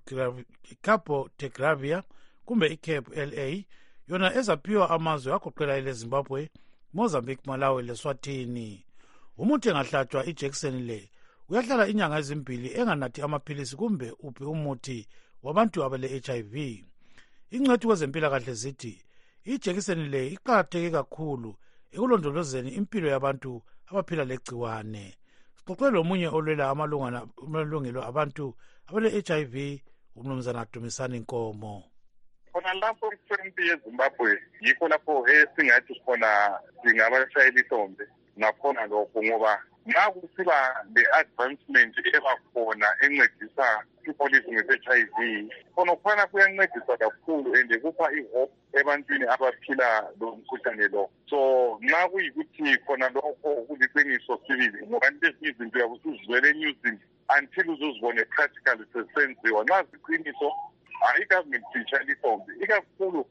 i-cabotegravir kumbe i-CAP-LA, yona ezaphiwa amazwe agoqela ele-Zimbabwe, Mozambique, Malawi leSwatini. Umuntu engahlatshwa ijekiseni le uyahlala inyanga ezimbili enganathi amaphilisi kumbe uphi umuthi wabantu abale-HIV. Ingcwethi kwezempilakahle zithi ijekiseni le iqakatheke kakhulu ekulondolozeni impilo yabantu abaphila legciwane. Sixoxe lomunye olwela amalungelo abantu abale-HIV, uMnumzana Dumisani Nkomo. Khona lapho emtholampilo yeZimbabwe yikho lapho esingathi khona singabashayela ihlombe nakhona lokho, ngoba nxa kusiba le-advancement ebakhona encedisa people living with HIV, khona khona kuyancedisa kakhulu and kupha i-hope ebantwini abaphila lo mkhuhlane lo. So nxa kuyikuthi khona lokho kuliqiniso sibili, ngoba lezi izinto uyabusuzizwele enyuzini until uzuzibone practically sesenziwa. Nxa ziqiniso i-government siyitshayela ihlombe, ikakhulu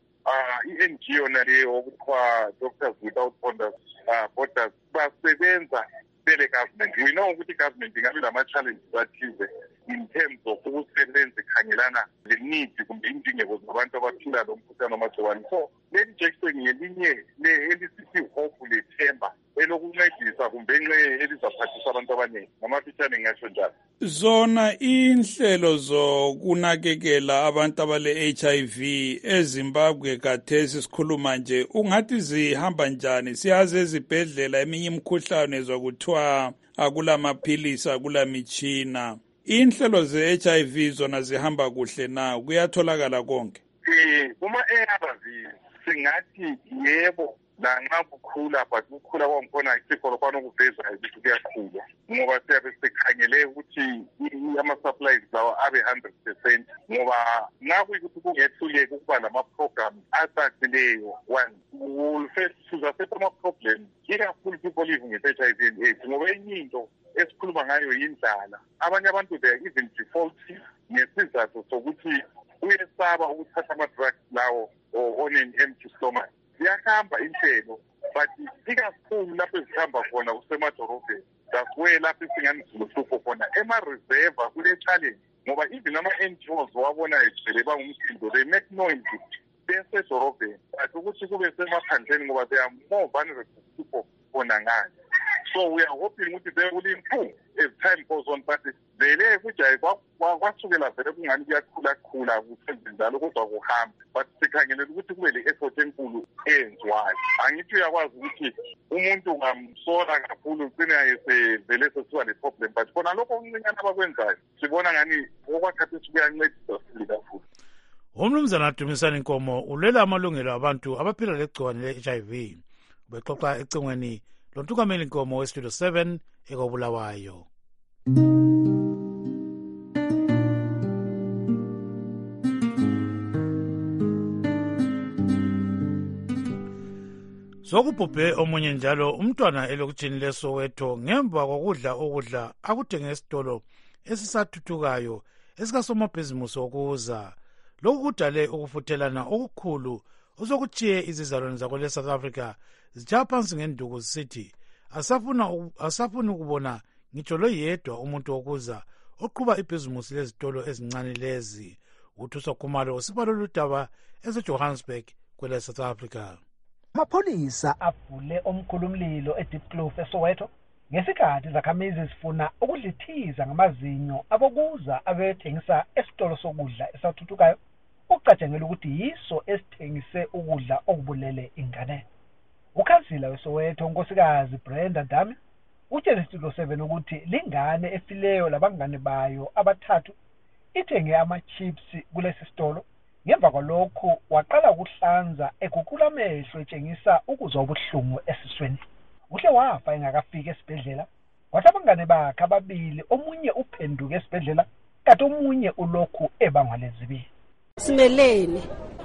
i-NGO naleyo okuthiwa Doctors Without Borders basebenza bele government. We know ukuthi government ingabe lama-challenges athize in terms of ukusebenza ikhangelana le-needs kumbe indingeko zabantu abaphila lo mkhuhlane wamagciwane. So leli jekiseni ngelinye elisithi hope lethemba elokuncedisa kumbe elizaphathisa abantu abaningi, ngamafitshane ngingatsho njalo. Zona inhlelo zokunakekela abantu abale-HIV eZimbabwe kathesi sikhuluma nje, ungathi zihamba njani? Siyazi ezibhedlela eminye imikhuhlane zokuthiwa akulamaphilisi, akulamitshina. Inhlelo ze-HIV zona zihamba kuhle na? Kuyatholakala konke? Kuma-ARV singathi yebo, lanxa kukhula, but ukukhula kwangikhona isikolo kwanokuveza ukuthi kuyakhula, ngoba siyabe sikhangele ukuthi ama-supplies lawo abe 100%, ngoba nxa kuyikuthi kungehluleki ukuba lama-program acacileyo, sizafetha ama-problem ikakhulu people living with HIV and AIDS, ngoba enye into esikhuluma ngayo yindlala. Abanye abantu they are even defaulty ngesizathu sokuthi uyesaba ukuthatha ama-drugs lawo on an empty stomach. Ziyahamba inhlelo, but ikakhulu lapho ezihamba khona kusemadorobheni, that's where lapho isingani ziluhlupho khona. Ema-reserve kule-challenge, ngoba even ama-NGOs wabona egcwele bangumsindo, they make noise besedorobheni, but ukuthi kube semaphandleni ngoba they are more vulnerable people khona ngani. So we are hoping ukuthi they will improve as time goes on, but vele kujayi kwasukela vele kungani kuyakhula kusenze njalo kodwa kuhambe, but sikhangelele ukuthi kube le-effort enkulu eyenziwayo. Angithi uyakwazi ukuthi umuntu ungamsola kakhulu ugcine vele sesiba le-problem, but khona lokho okuncinyane abakwenzayo sibona ngani okwakhathesi kuyancedisa sibili kakhulu. UMnumzana Dumisani Nkomo ulwela amalungelo abantu abaphila legciwane le-HIV. Bexoxa ecingweni loNtukameli Nkomo weStudio 7 ekobulawayo. Sokubhubhe omunye njalo umntwana elokutshini leSoweto ngemva kokudla akuthenge esitolo esisathuthukayo esikasomabhizimusi okuza. Lokhu kudale ukufuthelana okukhulu osokutshiye izizalwane zakwele South Africa zitshaya phansi ngenduku zisithi asafuni ukubona ngitsho loyedwa umuntu wokuza oqhuba ibhizimusi lezitolo ezincane lezi. UThuso Khumalo usibalo ludaba eseJohannesburg kwele South Africa. Amapholisa avule omkhulumlilo eDeepkloof eSoweto ngesikhathi izakhamizi zifuna ukudlithiza ngamazinyo abokuza abethengisa esitolo sokudla esathuthukayo okucatshangela ukuthi yiso esithengise ukudla okubulele ingane. Ukhansila weSoweto unkosikazi Brenda Dami utshele iStudio 7 ukuthi lingane efileyo labangane bayo abathathu ithenge ama-chips kulesi sitolo. Ngemva kwalokho waqala ukuhlanza eguqula amehlo etshengisa ukuzwa ubuhlungu esisweni. Uhle wafa engakafika esibhedlela, kwathi abangane bakhe ababili omunye uphenduke esibhedlela kanti omunye ulokhu ebangwa lezibi. Simelene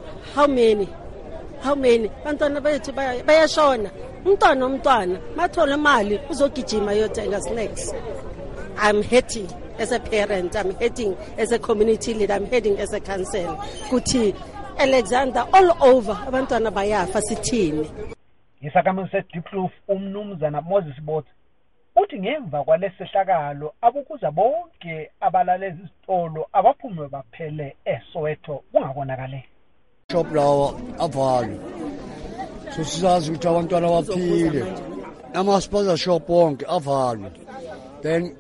how many bantwana bethu bayashona, umntwana mathola imali uzogijima yothenga snacks. I'm hurting as a parent, I'm hurting as a community leader, I'm hurting as a council. Kuthi Alexander all over abantwana bayafa sithini. Isakhamuzi seDiepkloof umnumzana Moses Botha uthi ngemva kwalesehlakalo abukuza bonke abalalezi izitolo abaphume baphele eSoweto kungakonakale. Shop lawa avalwe. So sizazi ukuthi abantwana baphile. Ama-sponsor shop wonke avalwe. Then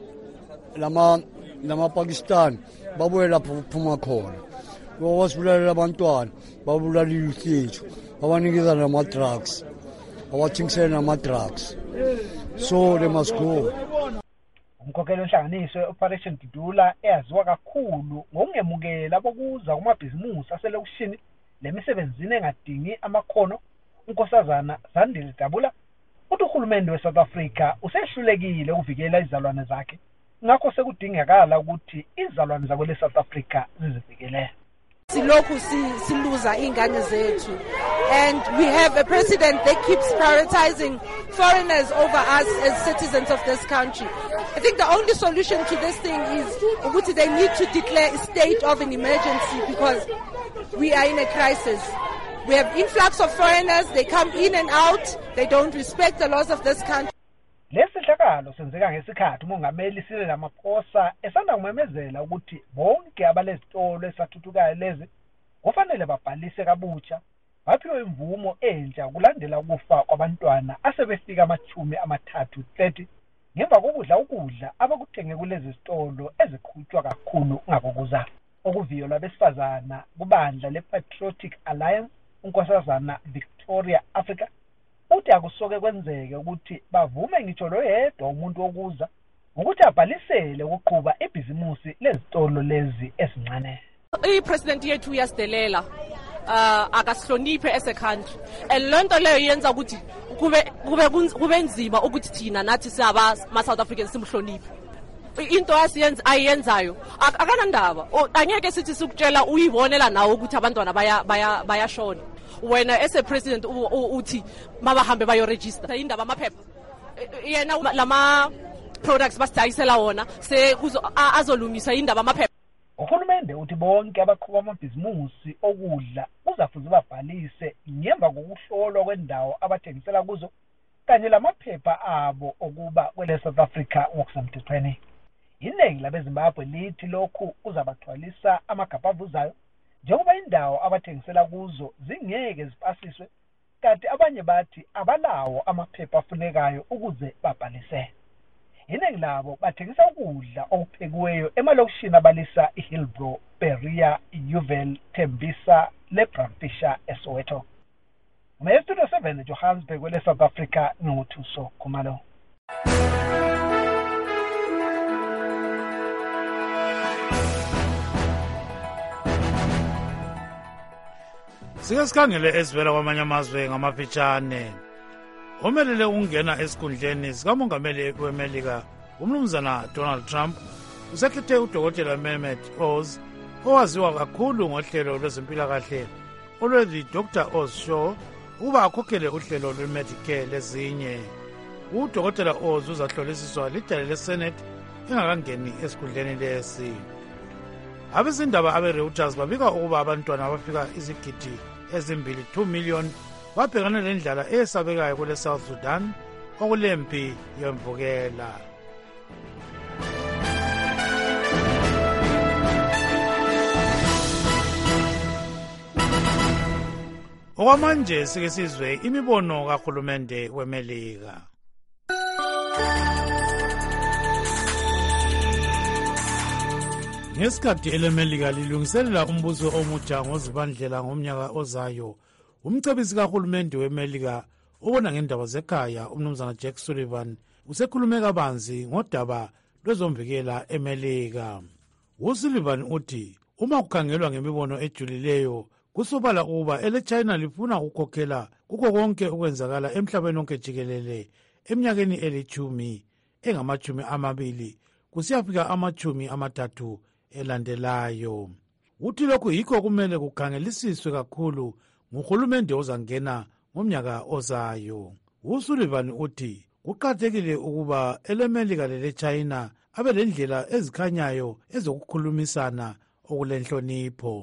lama Pakistan babuye lapho kuphuma khona. Wasibulalela abantwana, babulala youth yethu, babanikeza nama-drugs, abathengisela nama-drugs. So they must go. Umkhokheli wenhlanganiso ye-Operation Dudula eyaziwa kakhulu ngokungemukela bokuza kumabhizimusi aselokishini lemisebenzini engadingi amakhono, unkosazana Zandile Dabula uthi uhulumende we-South Africa usehlulekile ukuvikela izalwane zakhe, ngakho sekudingakala ukuthi izalwane zakwele South Africa zizivikele. Silokhu siluza ingane zethu, and we have a president that keeps prioritizing foreigners over us as citizens of this country. I think the only solution to this thing is ukuthi they need to declare a state of an emergency because we are in a crisis. We have influx of foreigners, they come in and out, they don't respect the laws of this country. Lesihlakalo senzeka ngesikhathi umongameli Cyril Ramaphosa esanda kumemezela ukuthi bonke abalezitolo esathuthukayo lezi kufanele babhalise kabutsha baphiwe imvumo entsha kulandela ukufa kwabantwana asebefika 30 ngemva kokudla ukudla abakuthenge kulezi zitolo eziqhutshwa kakhulu ngabokuza okuviyo labesifazana kubandla lePatriotic Alliance unkosazana Victoria Africa uthi akusoke kwenzeke ukuthi bavume ngitsho lo yedwa umuntu wokuza ukuthi abhalisele ukuqhuba ibhizimusi lezitolo lezi esincane. I-president yethu uyasidelela akasihloniphe as a country, and lonto leyo yenza ukuthi kube nzima ukuthi thina nathi ma-South Africans simhloniphe. Into ayenzayo akanandaba, angeke sithi sikutshela uyibonela nawe ukuthi abantwana bayashona. Wena as a president uthi mabahambe bayoregister indaba amaphepha yena lama products basidayisela wona azolungisa indaba amaphepha. Uhulumende uthi bonke abaqhuba amabhizimusi okudla kuzafuze babhalise ngemva kokuhlolwa kwendawo abathengisela kuzo kanye lamaphepha abo okuba kwele South Africa ngokusemthethweni. Iningi labeZimbabwe lithi lokhu kuzabathwalisa amagabha avuzayo njengoba indawo abathengisela kuzo zingeke zipasiswe, kanti abanye bathi abalawo amaphepha afunekayo ukuze babhalise. Iningi labo bathengisa ukudla okuphekiweyo emalokishini abalisa iHillbrow, Berea, Yuvel, Tembisa leBramfisher eSoweto. Studio 7 Johannesburg kwele South Africa nguthuso Khumalo. Sike sikhangele ezivela kwamanye amazwe ngamafitshane. Omelele ungena esikhundleni sikamongameli weMelika umnumzana Donald Trump usekhethe udokotela Mehmet Oz owaziwa kakhulu ngohlelo lwezempilakahle olwethi Dr. Oz Show ukuba akhokhele uhlelo lweMedicare lezinye. Udokotela Oz uzahlolisiswa lidale leSenate engakangeni esikhundleni lesi. Abezindaba abeReuters babika ukuba abantwana abafika izigidi ezimbili 2 million babhekana lendlala eyesabekayo kule South Sudan okulempi yemvukela. Okwamanje sike sizwe imibono kahulumende weMelika. Ngesikhathi eleMelika lilungiselela umbuso omutsha ngozibandlela ngomnyaka ozayo, umcebisi kahulumende weMelika obona ngendaba zekhaya umnumzana Jack Sullivan usekhulume kabanzi ngodaba lwezomvikela eMelika. uSullivan uthi uma kukhangelwa ngemibono ejulileyo kusobala ukuba eleChina lifuna ukukhokhela kukho konke okwenzakala emhlabeni wonke jikelele eminyakeni eli10 engama-20 kusiyafika ama-30 elandelayo. Uthi lokhu yikho kumele kukhangelisiswe kakhulu nguhulumende ozangena ngomnyaka ozayo. uSullivan uthi kuqakathekile ukuba eleMelika leleChina abe lendlela ezikhanyayo ezokukhulumisana okulenhlonipho.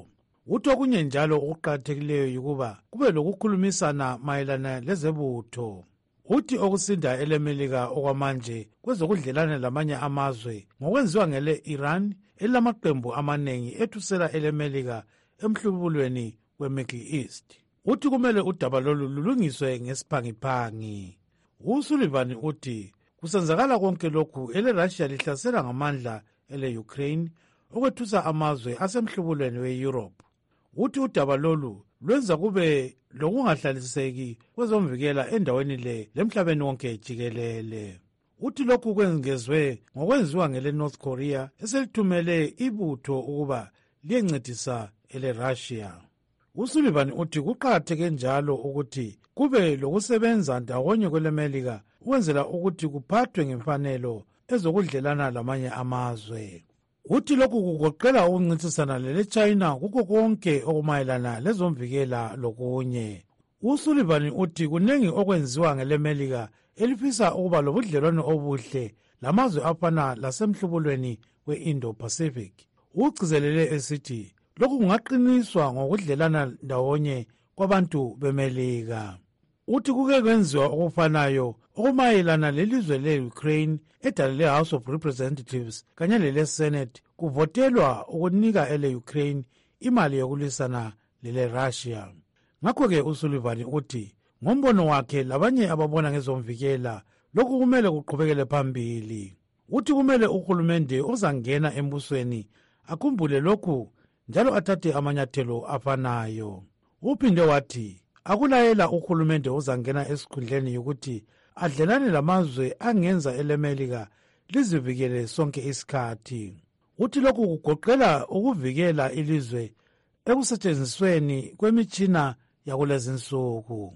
uthi okunye njalo okuqakathekileyo yikuba kube lokukhulumisana mayelana lezebutho. Uthi okusinda elemelika okwamanje kwezokudlelana lamanye amazwe ngokwenziwa ngele-Iran elilamaqembu amanengi ethusela elemelika emhlubulweni we-Middle East. Uthi kumele udaba lolu lulungiswe ngesiphangiphangi. USullivan uthi kusenzakala konke lokhu ele-Russia lihlasela ngamandla ele-Ukraine okwethusa amazwe asemhlubulweni we-Europe. Uthi udaba lolu lwenza kube lokungahlaliseki kwezomvikela endaweni le lemhlabeni wonke jikelele. Uthi lokhu kwengezwe ngokwenziwa ngele-North Korea eselithumele ibutho ukuba liyencedisa ele-Russia. USullivan uthi kuqakatheke njalo ukuthi kube lokusebenza ndawonye kwelemelika ukwenzela ukuthi kuphathwe ngemfanelo ezokudlelana lamanye amazwe. Uthi lokhu kugoqela ukuncintisana lele-China kukho konke okumayelana lezomvikela lokunye. USullivan uthi kunengi okwenziwa ngelemelika elifisa ukuba lobudlelwano obuhle lamazwe afana lasemhlubulweni we-Indo-Pacific. Ugcizelele esithi lokhu kungaqiniswa ngokudlelana ndawonye kwabantu bemelika. Uthi kuke kwenziwa okufanayo okumayelana lelizwe le-Ukraine edale le-House of Representatives kanye lele-Senate kuvotelwa ukunika ele-Ukraine imali yokulwisana lele-Russia. Ngakho-ke uSullivan uthi ngombono wakhe labanye ababona ngezomvikela lokhu kumele kuqhubekele phambili. Uthi kumele uhulumende ozangena embusweni akhumbule lokhu njalo athathe amanyathelo afanayo. Uphinde wathi akulayela uhulumende ozangena esikhundleni yokuthi adlelane lamazwe angenza elemelika lizivikele sonke isikhathi. Uthi lokhu kugoqela ukuvikela ilizwe ekusetshenzisweni kwemitshina yakulezinsuku.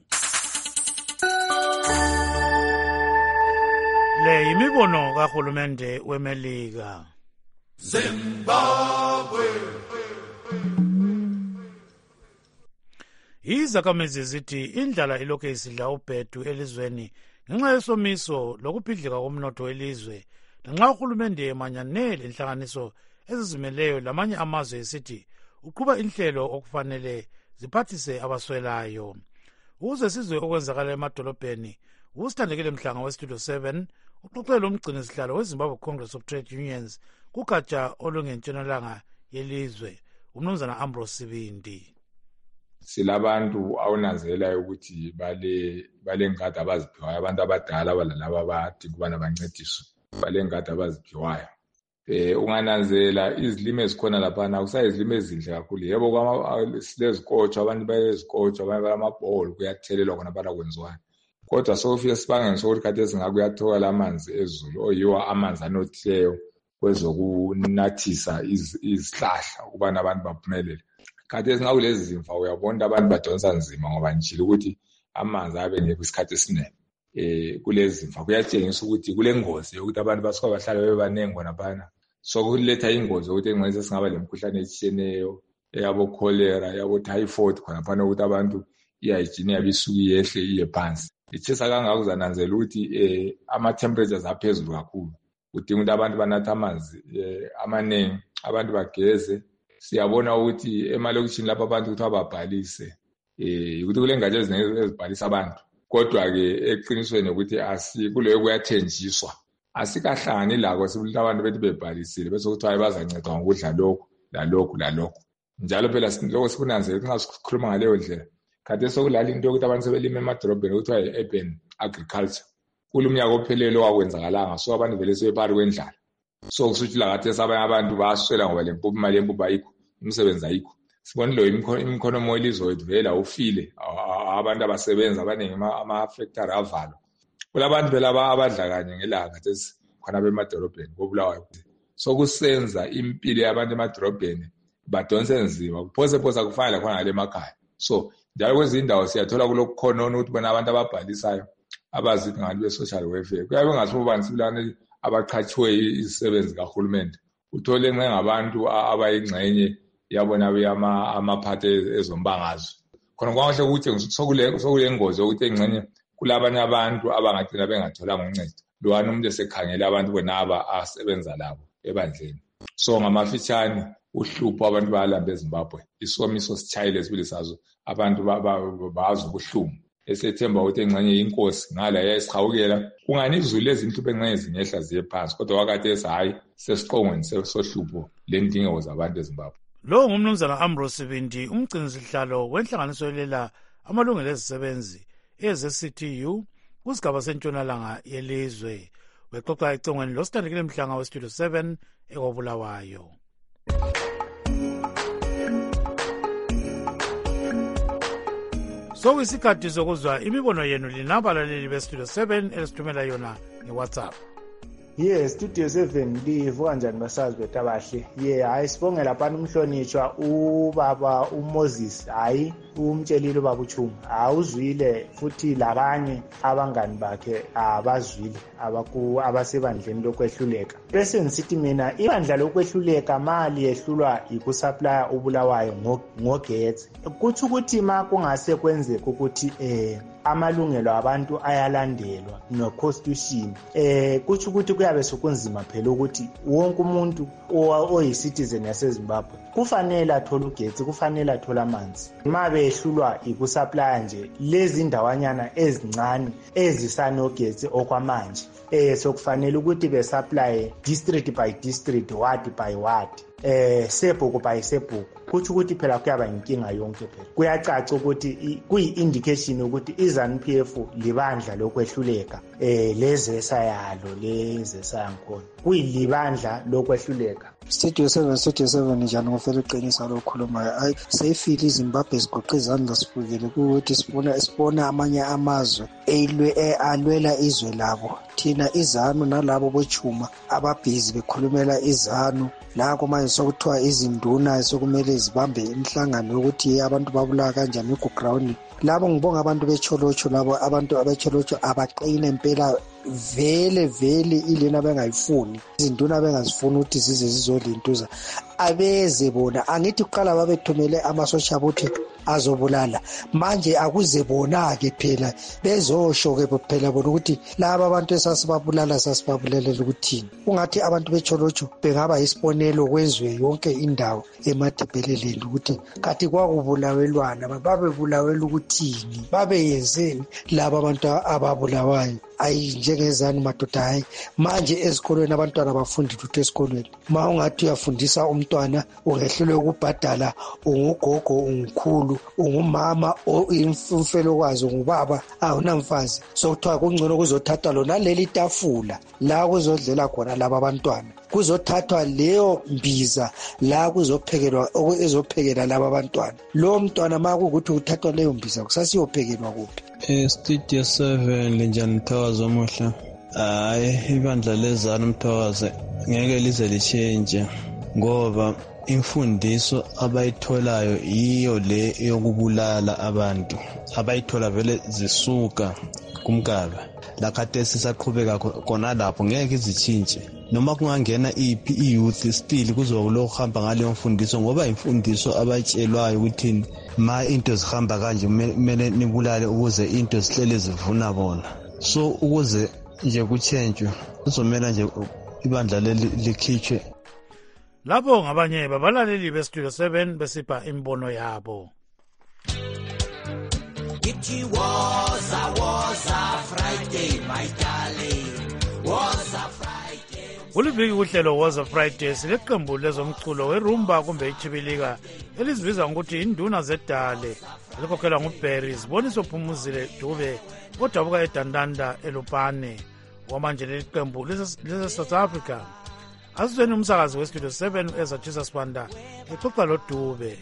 Le yimibono kahulumende wemelika. Zimbabwe. Izakhamizi zithi indlala ilokhu isidla ubhedu elizweni ngenxa yesomiso lokuphidlika komnotho welizwe, lanxa uhulumende emanyane lenhlanganiso ezizimeleyo lamanye amazwe esithi uqhuba inhlelo okufanele ziphathise abaswelayo. Ukuze sizwe okwenzakala emadolobheni, uSithandekile Mhlanga weStudio 7 uxoxele umgcini sihlalo weZimbabwe Congress of Trade Unions kugatsha olungentshonalanga yelizwe, uMnumzana Ambrose Sibindi. Silabantu awunanzelayo ukuthi balengadi abaziphiwayo, abantu abadala abalalaba abadinga ukubana bancediswe, balengadi abaziphiwayo. Ungananzela izilimo ezikhona laphana kusayizilimo ezinhle kakhulu. Yebo silezikotsho, abantu bayezikotsho, abanye balamabholo, kuyathelelwa khona phana kwenziwayo. Kodwa sokufika sibangeni sokuthi kade kuyathola amanzi ezulu oyiwo amanzi anothileyo kwezokunathisa izihlahla ukubana abantu baphumelele. Kade singakulezi zimfa uyabona abantu badonsa nzima ngoba njalo ukuthi amanzi abe ngekho isikhathi esiningi. Kulezi zimfa kuyatshengisa ukuthi kulengozi yokuthi abantu basuka bahlala bebanengi khona phana. Sokuletha ingozi ukuthi engcenye singaba lemikhuhlane etshiyeneyo eyabo cholera, yabo typhoid khona phana ukuthi abantu ihygiene yabo isuke yehle iye phansi. Itshisa kangaka uzananzela ukuthi ama-temperatures aphezulu kakhulu. Udinga ukuthi abantu banathe amanzi amanengi, abantu bageze. Siyabona ukuthi emalokishini lapho abantu kuthiwa babhalise. Ukuthi kule ngatsha ezinengi ezibhalisa abantu. Kodwa-ke eqinisweni ukuthi kuleyo kuyathenjiswa. Asikahlangani lako sibuletha abantu bethi bebhalisile bese kuthiwa hayi bazancedwa ngokudla lokhu lalokhu lalokhu. Njalo phela lokho sikunanzela ukuthi nxa sikhuluma ngaleyo ndlela kade sokulala into yokuthi abantu sebelima emadolobheni kuthiwa yi-urban agriculture. Kulumnyaka ophelele wakwenzakalanga, so abantu vele sebephakathi kwendlala. So kusuthi lakathesi abanye abantu baswela ngoba imali yempuphu ayikho, imisebenzi ayikho. Sibona lo imikhonomo yelizwe wethu vele awufile, abantu abasebenza abaningi ama-factory avalwa. Kulabantu vele abadla kanye ngelanga khathesi khona bemadolobheni koBulawayo. So kusenza impilo yabantu emadolobheni badonse nzima, kuphose akufana lakhona ngale emakhaya. So njalo kwezinye indawo siyathola kulokukhonona ukuthi bona abantu ababhalisayo abazithi ngabantu be-social welfare. Kuyabe ngasibo bani sibilane abaqhatshiwe izisebenzi kahulumende. Uthole ngabantu abayingxenye yabona amaphathe ezombangazwe. Khona kwahle ukuthi sokule ngozi ukuthi engxenye kulabanye abantu abangagcina bengatholanga uncedo. Lwana umuntu esekhangela abantu bona asebenza labo ebandleni. So ngamafitshane uhlupho abantu bayalamba eZimbabwe isomiso sitshayile sibili sazo abantu bazi ubuhlungu esethemba ukuthi engxenye inkosi ngala yayisihawukela kungani izulu ezinhlupho engxenye zingehla ziye phansi kodwa wakade hayi sesiqongweni sesohlupho lendingeko zabantu eZimbabwe. Lo ngumnumzana Ambrose Sibindi umgcinisihlalo wenhlanganiso yelela amalungelo ezisebenzi eze-CTU kusigaba sentshonalanga yelizwe. Wexoxa econgweni losithandekile mhlanga westudio 7 ekobulawayo. Sokuyisikhathi sokuzwa imibono yenu linabalaleli bestudio 7 elisithumela yona ngeWhatsApp. Studio 7 livuka kanjani basazi bethu abahle? Hayi sibonge lapha umhlonishwa ubaba uMoses, hayi umtshelile ubaba uChuma. Awuzwile futhi labanye abangani bakhe abazwile abasebandleni lokwehluleka. Bese ngisithi mina ibandla lokwehluleka mali yehlulwa ikusupplya ubulawayo ngogetsi. Kuthi ukuthi ma kungase kwenzeka ukuthi amalungelo abantu ayalandelwa no constitution kuthi ukuthi kuyabe sokunzima phela ukuthi wonke umuntu oyicitizen yaseZimbabwe kufanele athola ugetsi, kufanele athola amanzi. Mabe ehlulwa ikusupply nje lezi ndawanyana ezincane ezisanogetsi okwamanje sokufanele ukuthi be supply district by district, ward by ward, sebhuku by sebhuku. Kuthi ukuthi phela kuyaba inkinga yonke phela. Kuyacaca ukuthi kuyi-indication ukuthi iZANU-PF libandla lokwehluleka lezesa yalo lezesa yankhona kuyilibandla lokwehluleka. Studio 7 njani ngofela iqinisa lokhulumayo. Hayi seyifile iZimbabwe zigoqa izandla sibukele ukuthi sibona amanye amazwe alwela izwe labo. Thina iZANU nalabo bochuma ababhizi bekhulumela iZANU nako manje sokuthiwa izinduna sokumele zibambe imihlangano yokuthi abantu babulawa kanjani ku-ground. Labo ngibonga abantu becholocho, labo abantu abecholocho abaqine impela vele ilena bengayifuni, izinduna bengazifuni ukuthi zize zizolintuza abeze bona. Angithi kuqala babethumele amasosha ukuthi azobulala, manje akuze bona-ke phela bezosho-ke phela bona ukuthi laba abantu esasibabulalela ukuthini. Ungathi abantu becholocho bengaba yisibonelo kwezwe yonke indawo emadebheleleni ukuthi kathi kwakubulawelwana, babebulawela ukuthini, babeyenzeni laba abantu ababulawayo. Ayi njengezani madoda, hayi manje ezikolweni abantwana bafundi lutho esikolweni. Ma ungathi uyafundisa umntwana ungehlelwe ukubhadala, ungugogo, ungukhulu, ungumama, umfelokwazi, ungubaba, awunamfazi, sokuthiwa kungcono kuzothathwa lona leli tafula la kuzodlela khona laba abantwana, kuzothathwa leyo mbiza la ezophekela laba abantwana. Lo mntwana ma kukuthi uthathwa leyo mbiza kusasiyophekelwa kuphi? Studio 7 linjani Mthakazi omuhle? Hayi ibandla leZANU Mthakazi ngeke lize lishintshe ngoba imfundiso abayitholayo iyo le yokubulala abantu, abayithola vele zisuka kumkaba. La khathesi saqhubeka kona lapho ngeke izitshintshe. Noma kungangena iphi iyouth still kuzokuhamba ngaleyo mfundiso ngoba imfundiso abatshelwayo ukuthi ma into zihamba kanje kumele nibulale ukuze into zihlele zivuna bona. So ukuze nje kuchenjwe kuzomela nje ibandla likhitshwe. Lapho ngabanye babalaleli bestudio 7 besipha imbono yabo. It was a Friday, my darling. Was a Friday. Uliviki uhlelo was a Friday sileqembu lezomculo werumba kumbe ichibilika elizibiza ngokuthi induna zedale elikhokhelwa nguBerry Ziboniso Phumuzile Dube odabuka eDandanda eLupane. Wamanje leqembu lese-South Africa. Asizweni umsakazi westudio 7 ezathisa Sibanda exoxa lo Dube.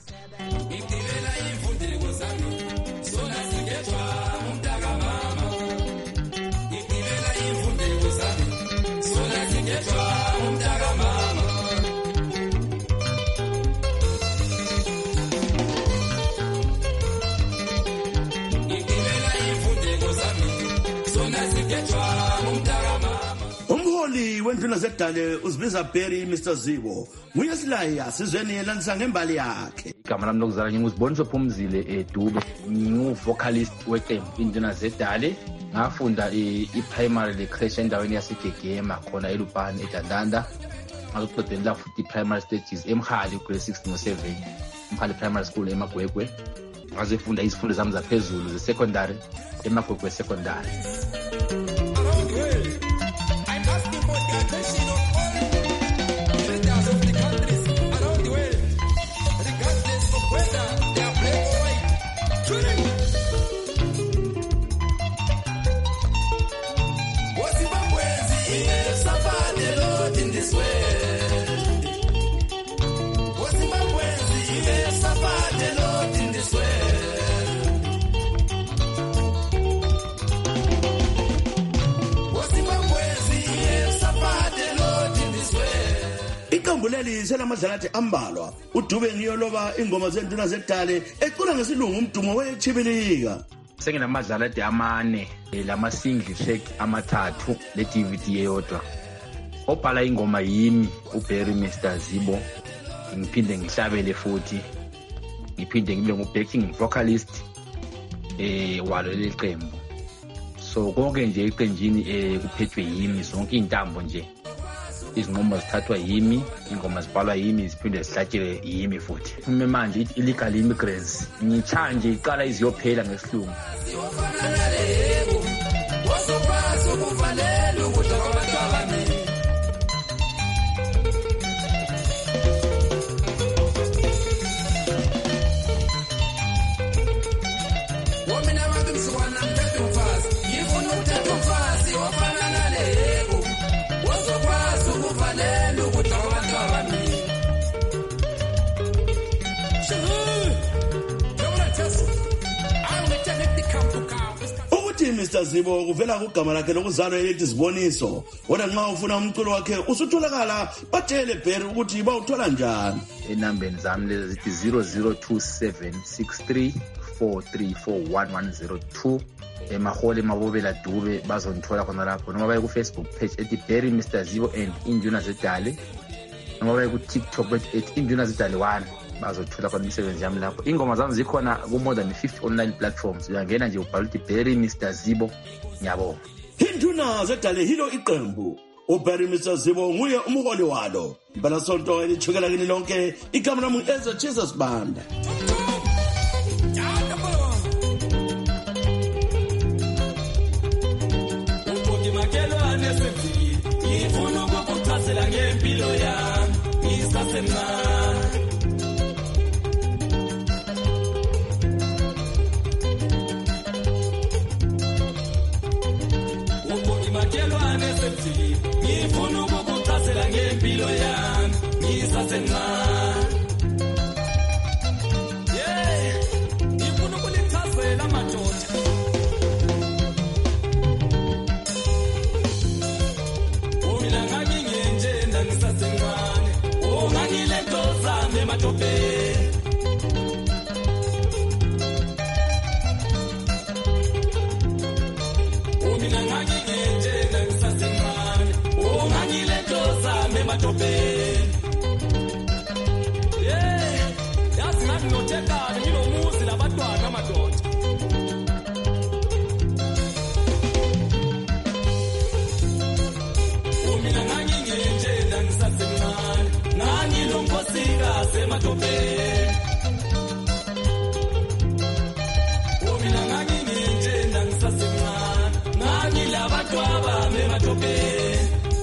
Umholi wenduna zedale uzibiza Berry Mr Zibo nguye silaya sizweni yelandisa ngembali yakhe. Igama lami lokuzala nginguziboniso Phumzile Dube, ngingu-vocalist weqembu induna zedale. Ngafunda i-primary le-creche endaweni yaseGegema khona eLupane eDandanda. ngazoqedela futhi primary stages eMhali grade 6 no 7 eMhali primary school eMagwegwe. Ngazofunda izifundo zami zaphezulu ze-secondary eMagwegwe secondary. Iqambuleli selamadlala athi ambalwa uDube ngiyoloba ingoma zenduna zedale ecula ngesilungu umdumo wechibilika. Sengenamadlala athi amane lama single track amathathu le DVD eyodwa. Obhala ingoma yimi uBerry Mr Zibo, ngiphinde ngihlabele futhi ngiphinde ngibe ngu-backing vocalist walo leli qembu. So konke nje iqenjini kuphethwe yimi, zonke intambo nje izinqomo zithathwa yimi, ingoma zibhalwa yimi, ziphinde zihlatshelwe yimi futhi. Uma manje ithi illegal immigrants ngitsha nje iqala iziyophela ngesihlungu. Mr Zibo kuvela kugama lakhe lokuzalwa elithi Siboniso. Wona nxa ufuna umculo wakhe usutholakala, batshele Berry ukuthi bawuthola njani. Enambeni zami lezi zithi 002763434110 emahole emabobela Dube bazongithola khona lapho, noma baye ku Facebook page ethi Berry Mr Zibo and Induna Zedale, noma baye ku TikTok ethi Induna Zedale 1 bazothola khona imisebenzi yami lapho. Ingoma zami zikhona ku more than 50 online platforms. Uyangena nje ubhala ukuthi Berry Mr Zibo, ngiyabonga. Induna Zedale hilo iqembu. uBerry Mr Zibo nguye umholi walo. Ibala sonto elichukela kini lonke, igama lami Ezra Jesus Banda. Ngifuna ukukuchazela ngempilo yami ngisasemncane. Ngifuna ukukuchazela ngempilo yami ngisasemncane. Ngifuna ukulichazela madoda. Mina ngangingenjena ngisasemncane. Ngangilentoza emadobheni. Mina ngangingenjena ngisasemncane. Ngangilentoza emadobheni. Yazi nganginothekana nginomuzi labantwana amadoda. Mina ngangingenjena ngisasemncane. Ngangilonkosikazi emadobheni. Mina ngangingenjena ngisasemncane. Ngangilabantwana emadobheni.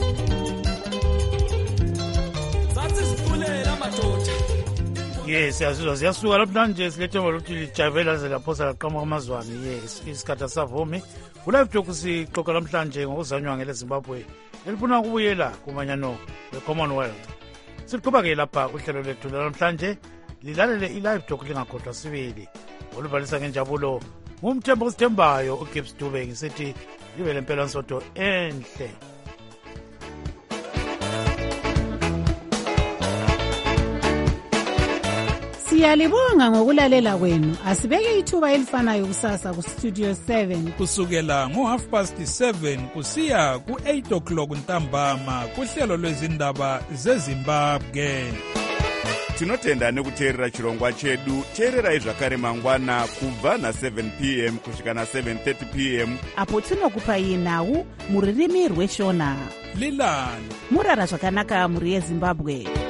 Yes, siyasuka lapho silethemba lokuthi lijavela ze lapho salaqhamuka amazwane. Yes, isikhathi asavumi. Kulive talk sixoxa namhlanje ngokuzanywa ngele Zimbabwe elifuna ukubuyela kumanyano we-Commonwealth. Siqhubeke lapha uhlelo lethu namhlanje, lilalele i-live talk lingakhohlwa sibili. Oluvalisa ngenjabulo ngumthembo osithembayo uGibbs Dube, ngisithi libe lempela nsonto enhle. Siyalibonga ngokulalela kwenu. Asibeke ithuba elifanayo kusasa ku Studio 7 kusukela ngo7:30 kusiya ku8 ntambama kuhlelo lwezindaba zeZimbabwe. Tinotenda nekuteerera chirongwa chedu. Teererai zvakare mangwana kubva na7 p.m. kusvika na7:30 p.m. apo tinokupai nhau muririmi rweshona. lilala murara zvakanaka mhuri yezimbabwe.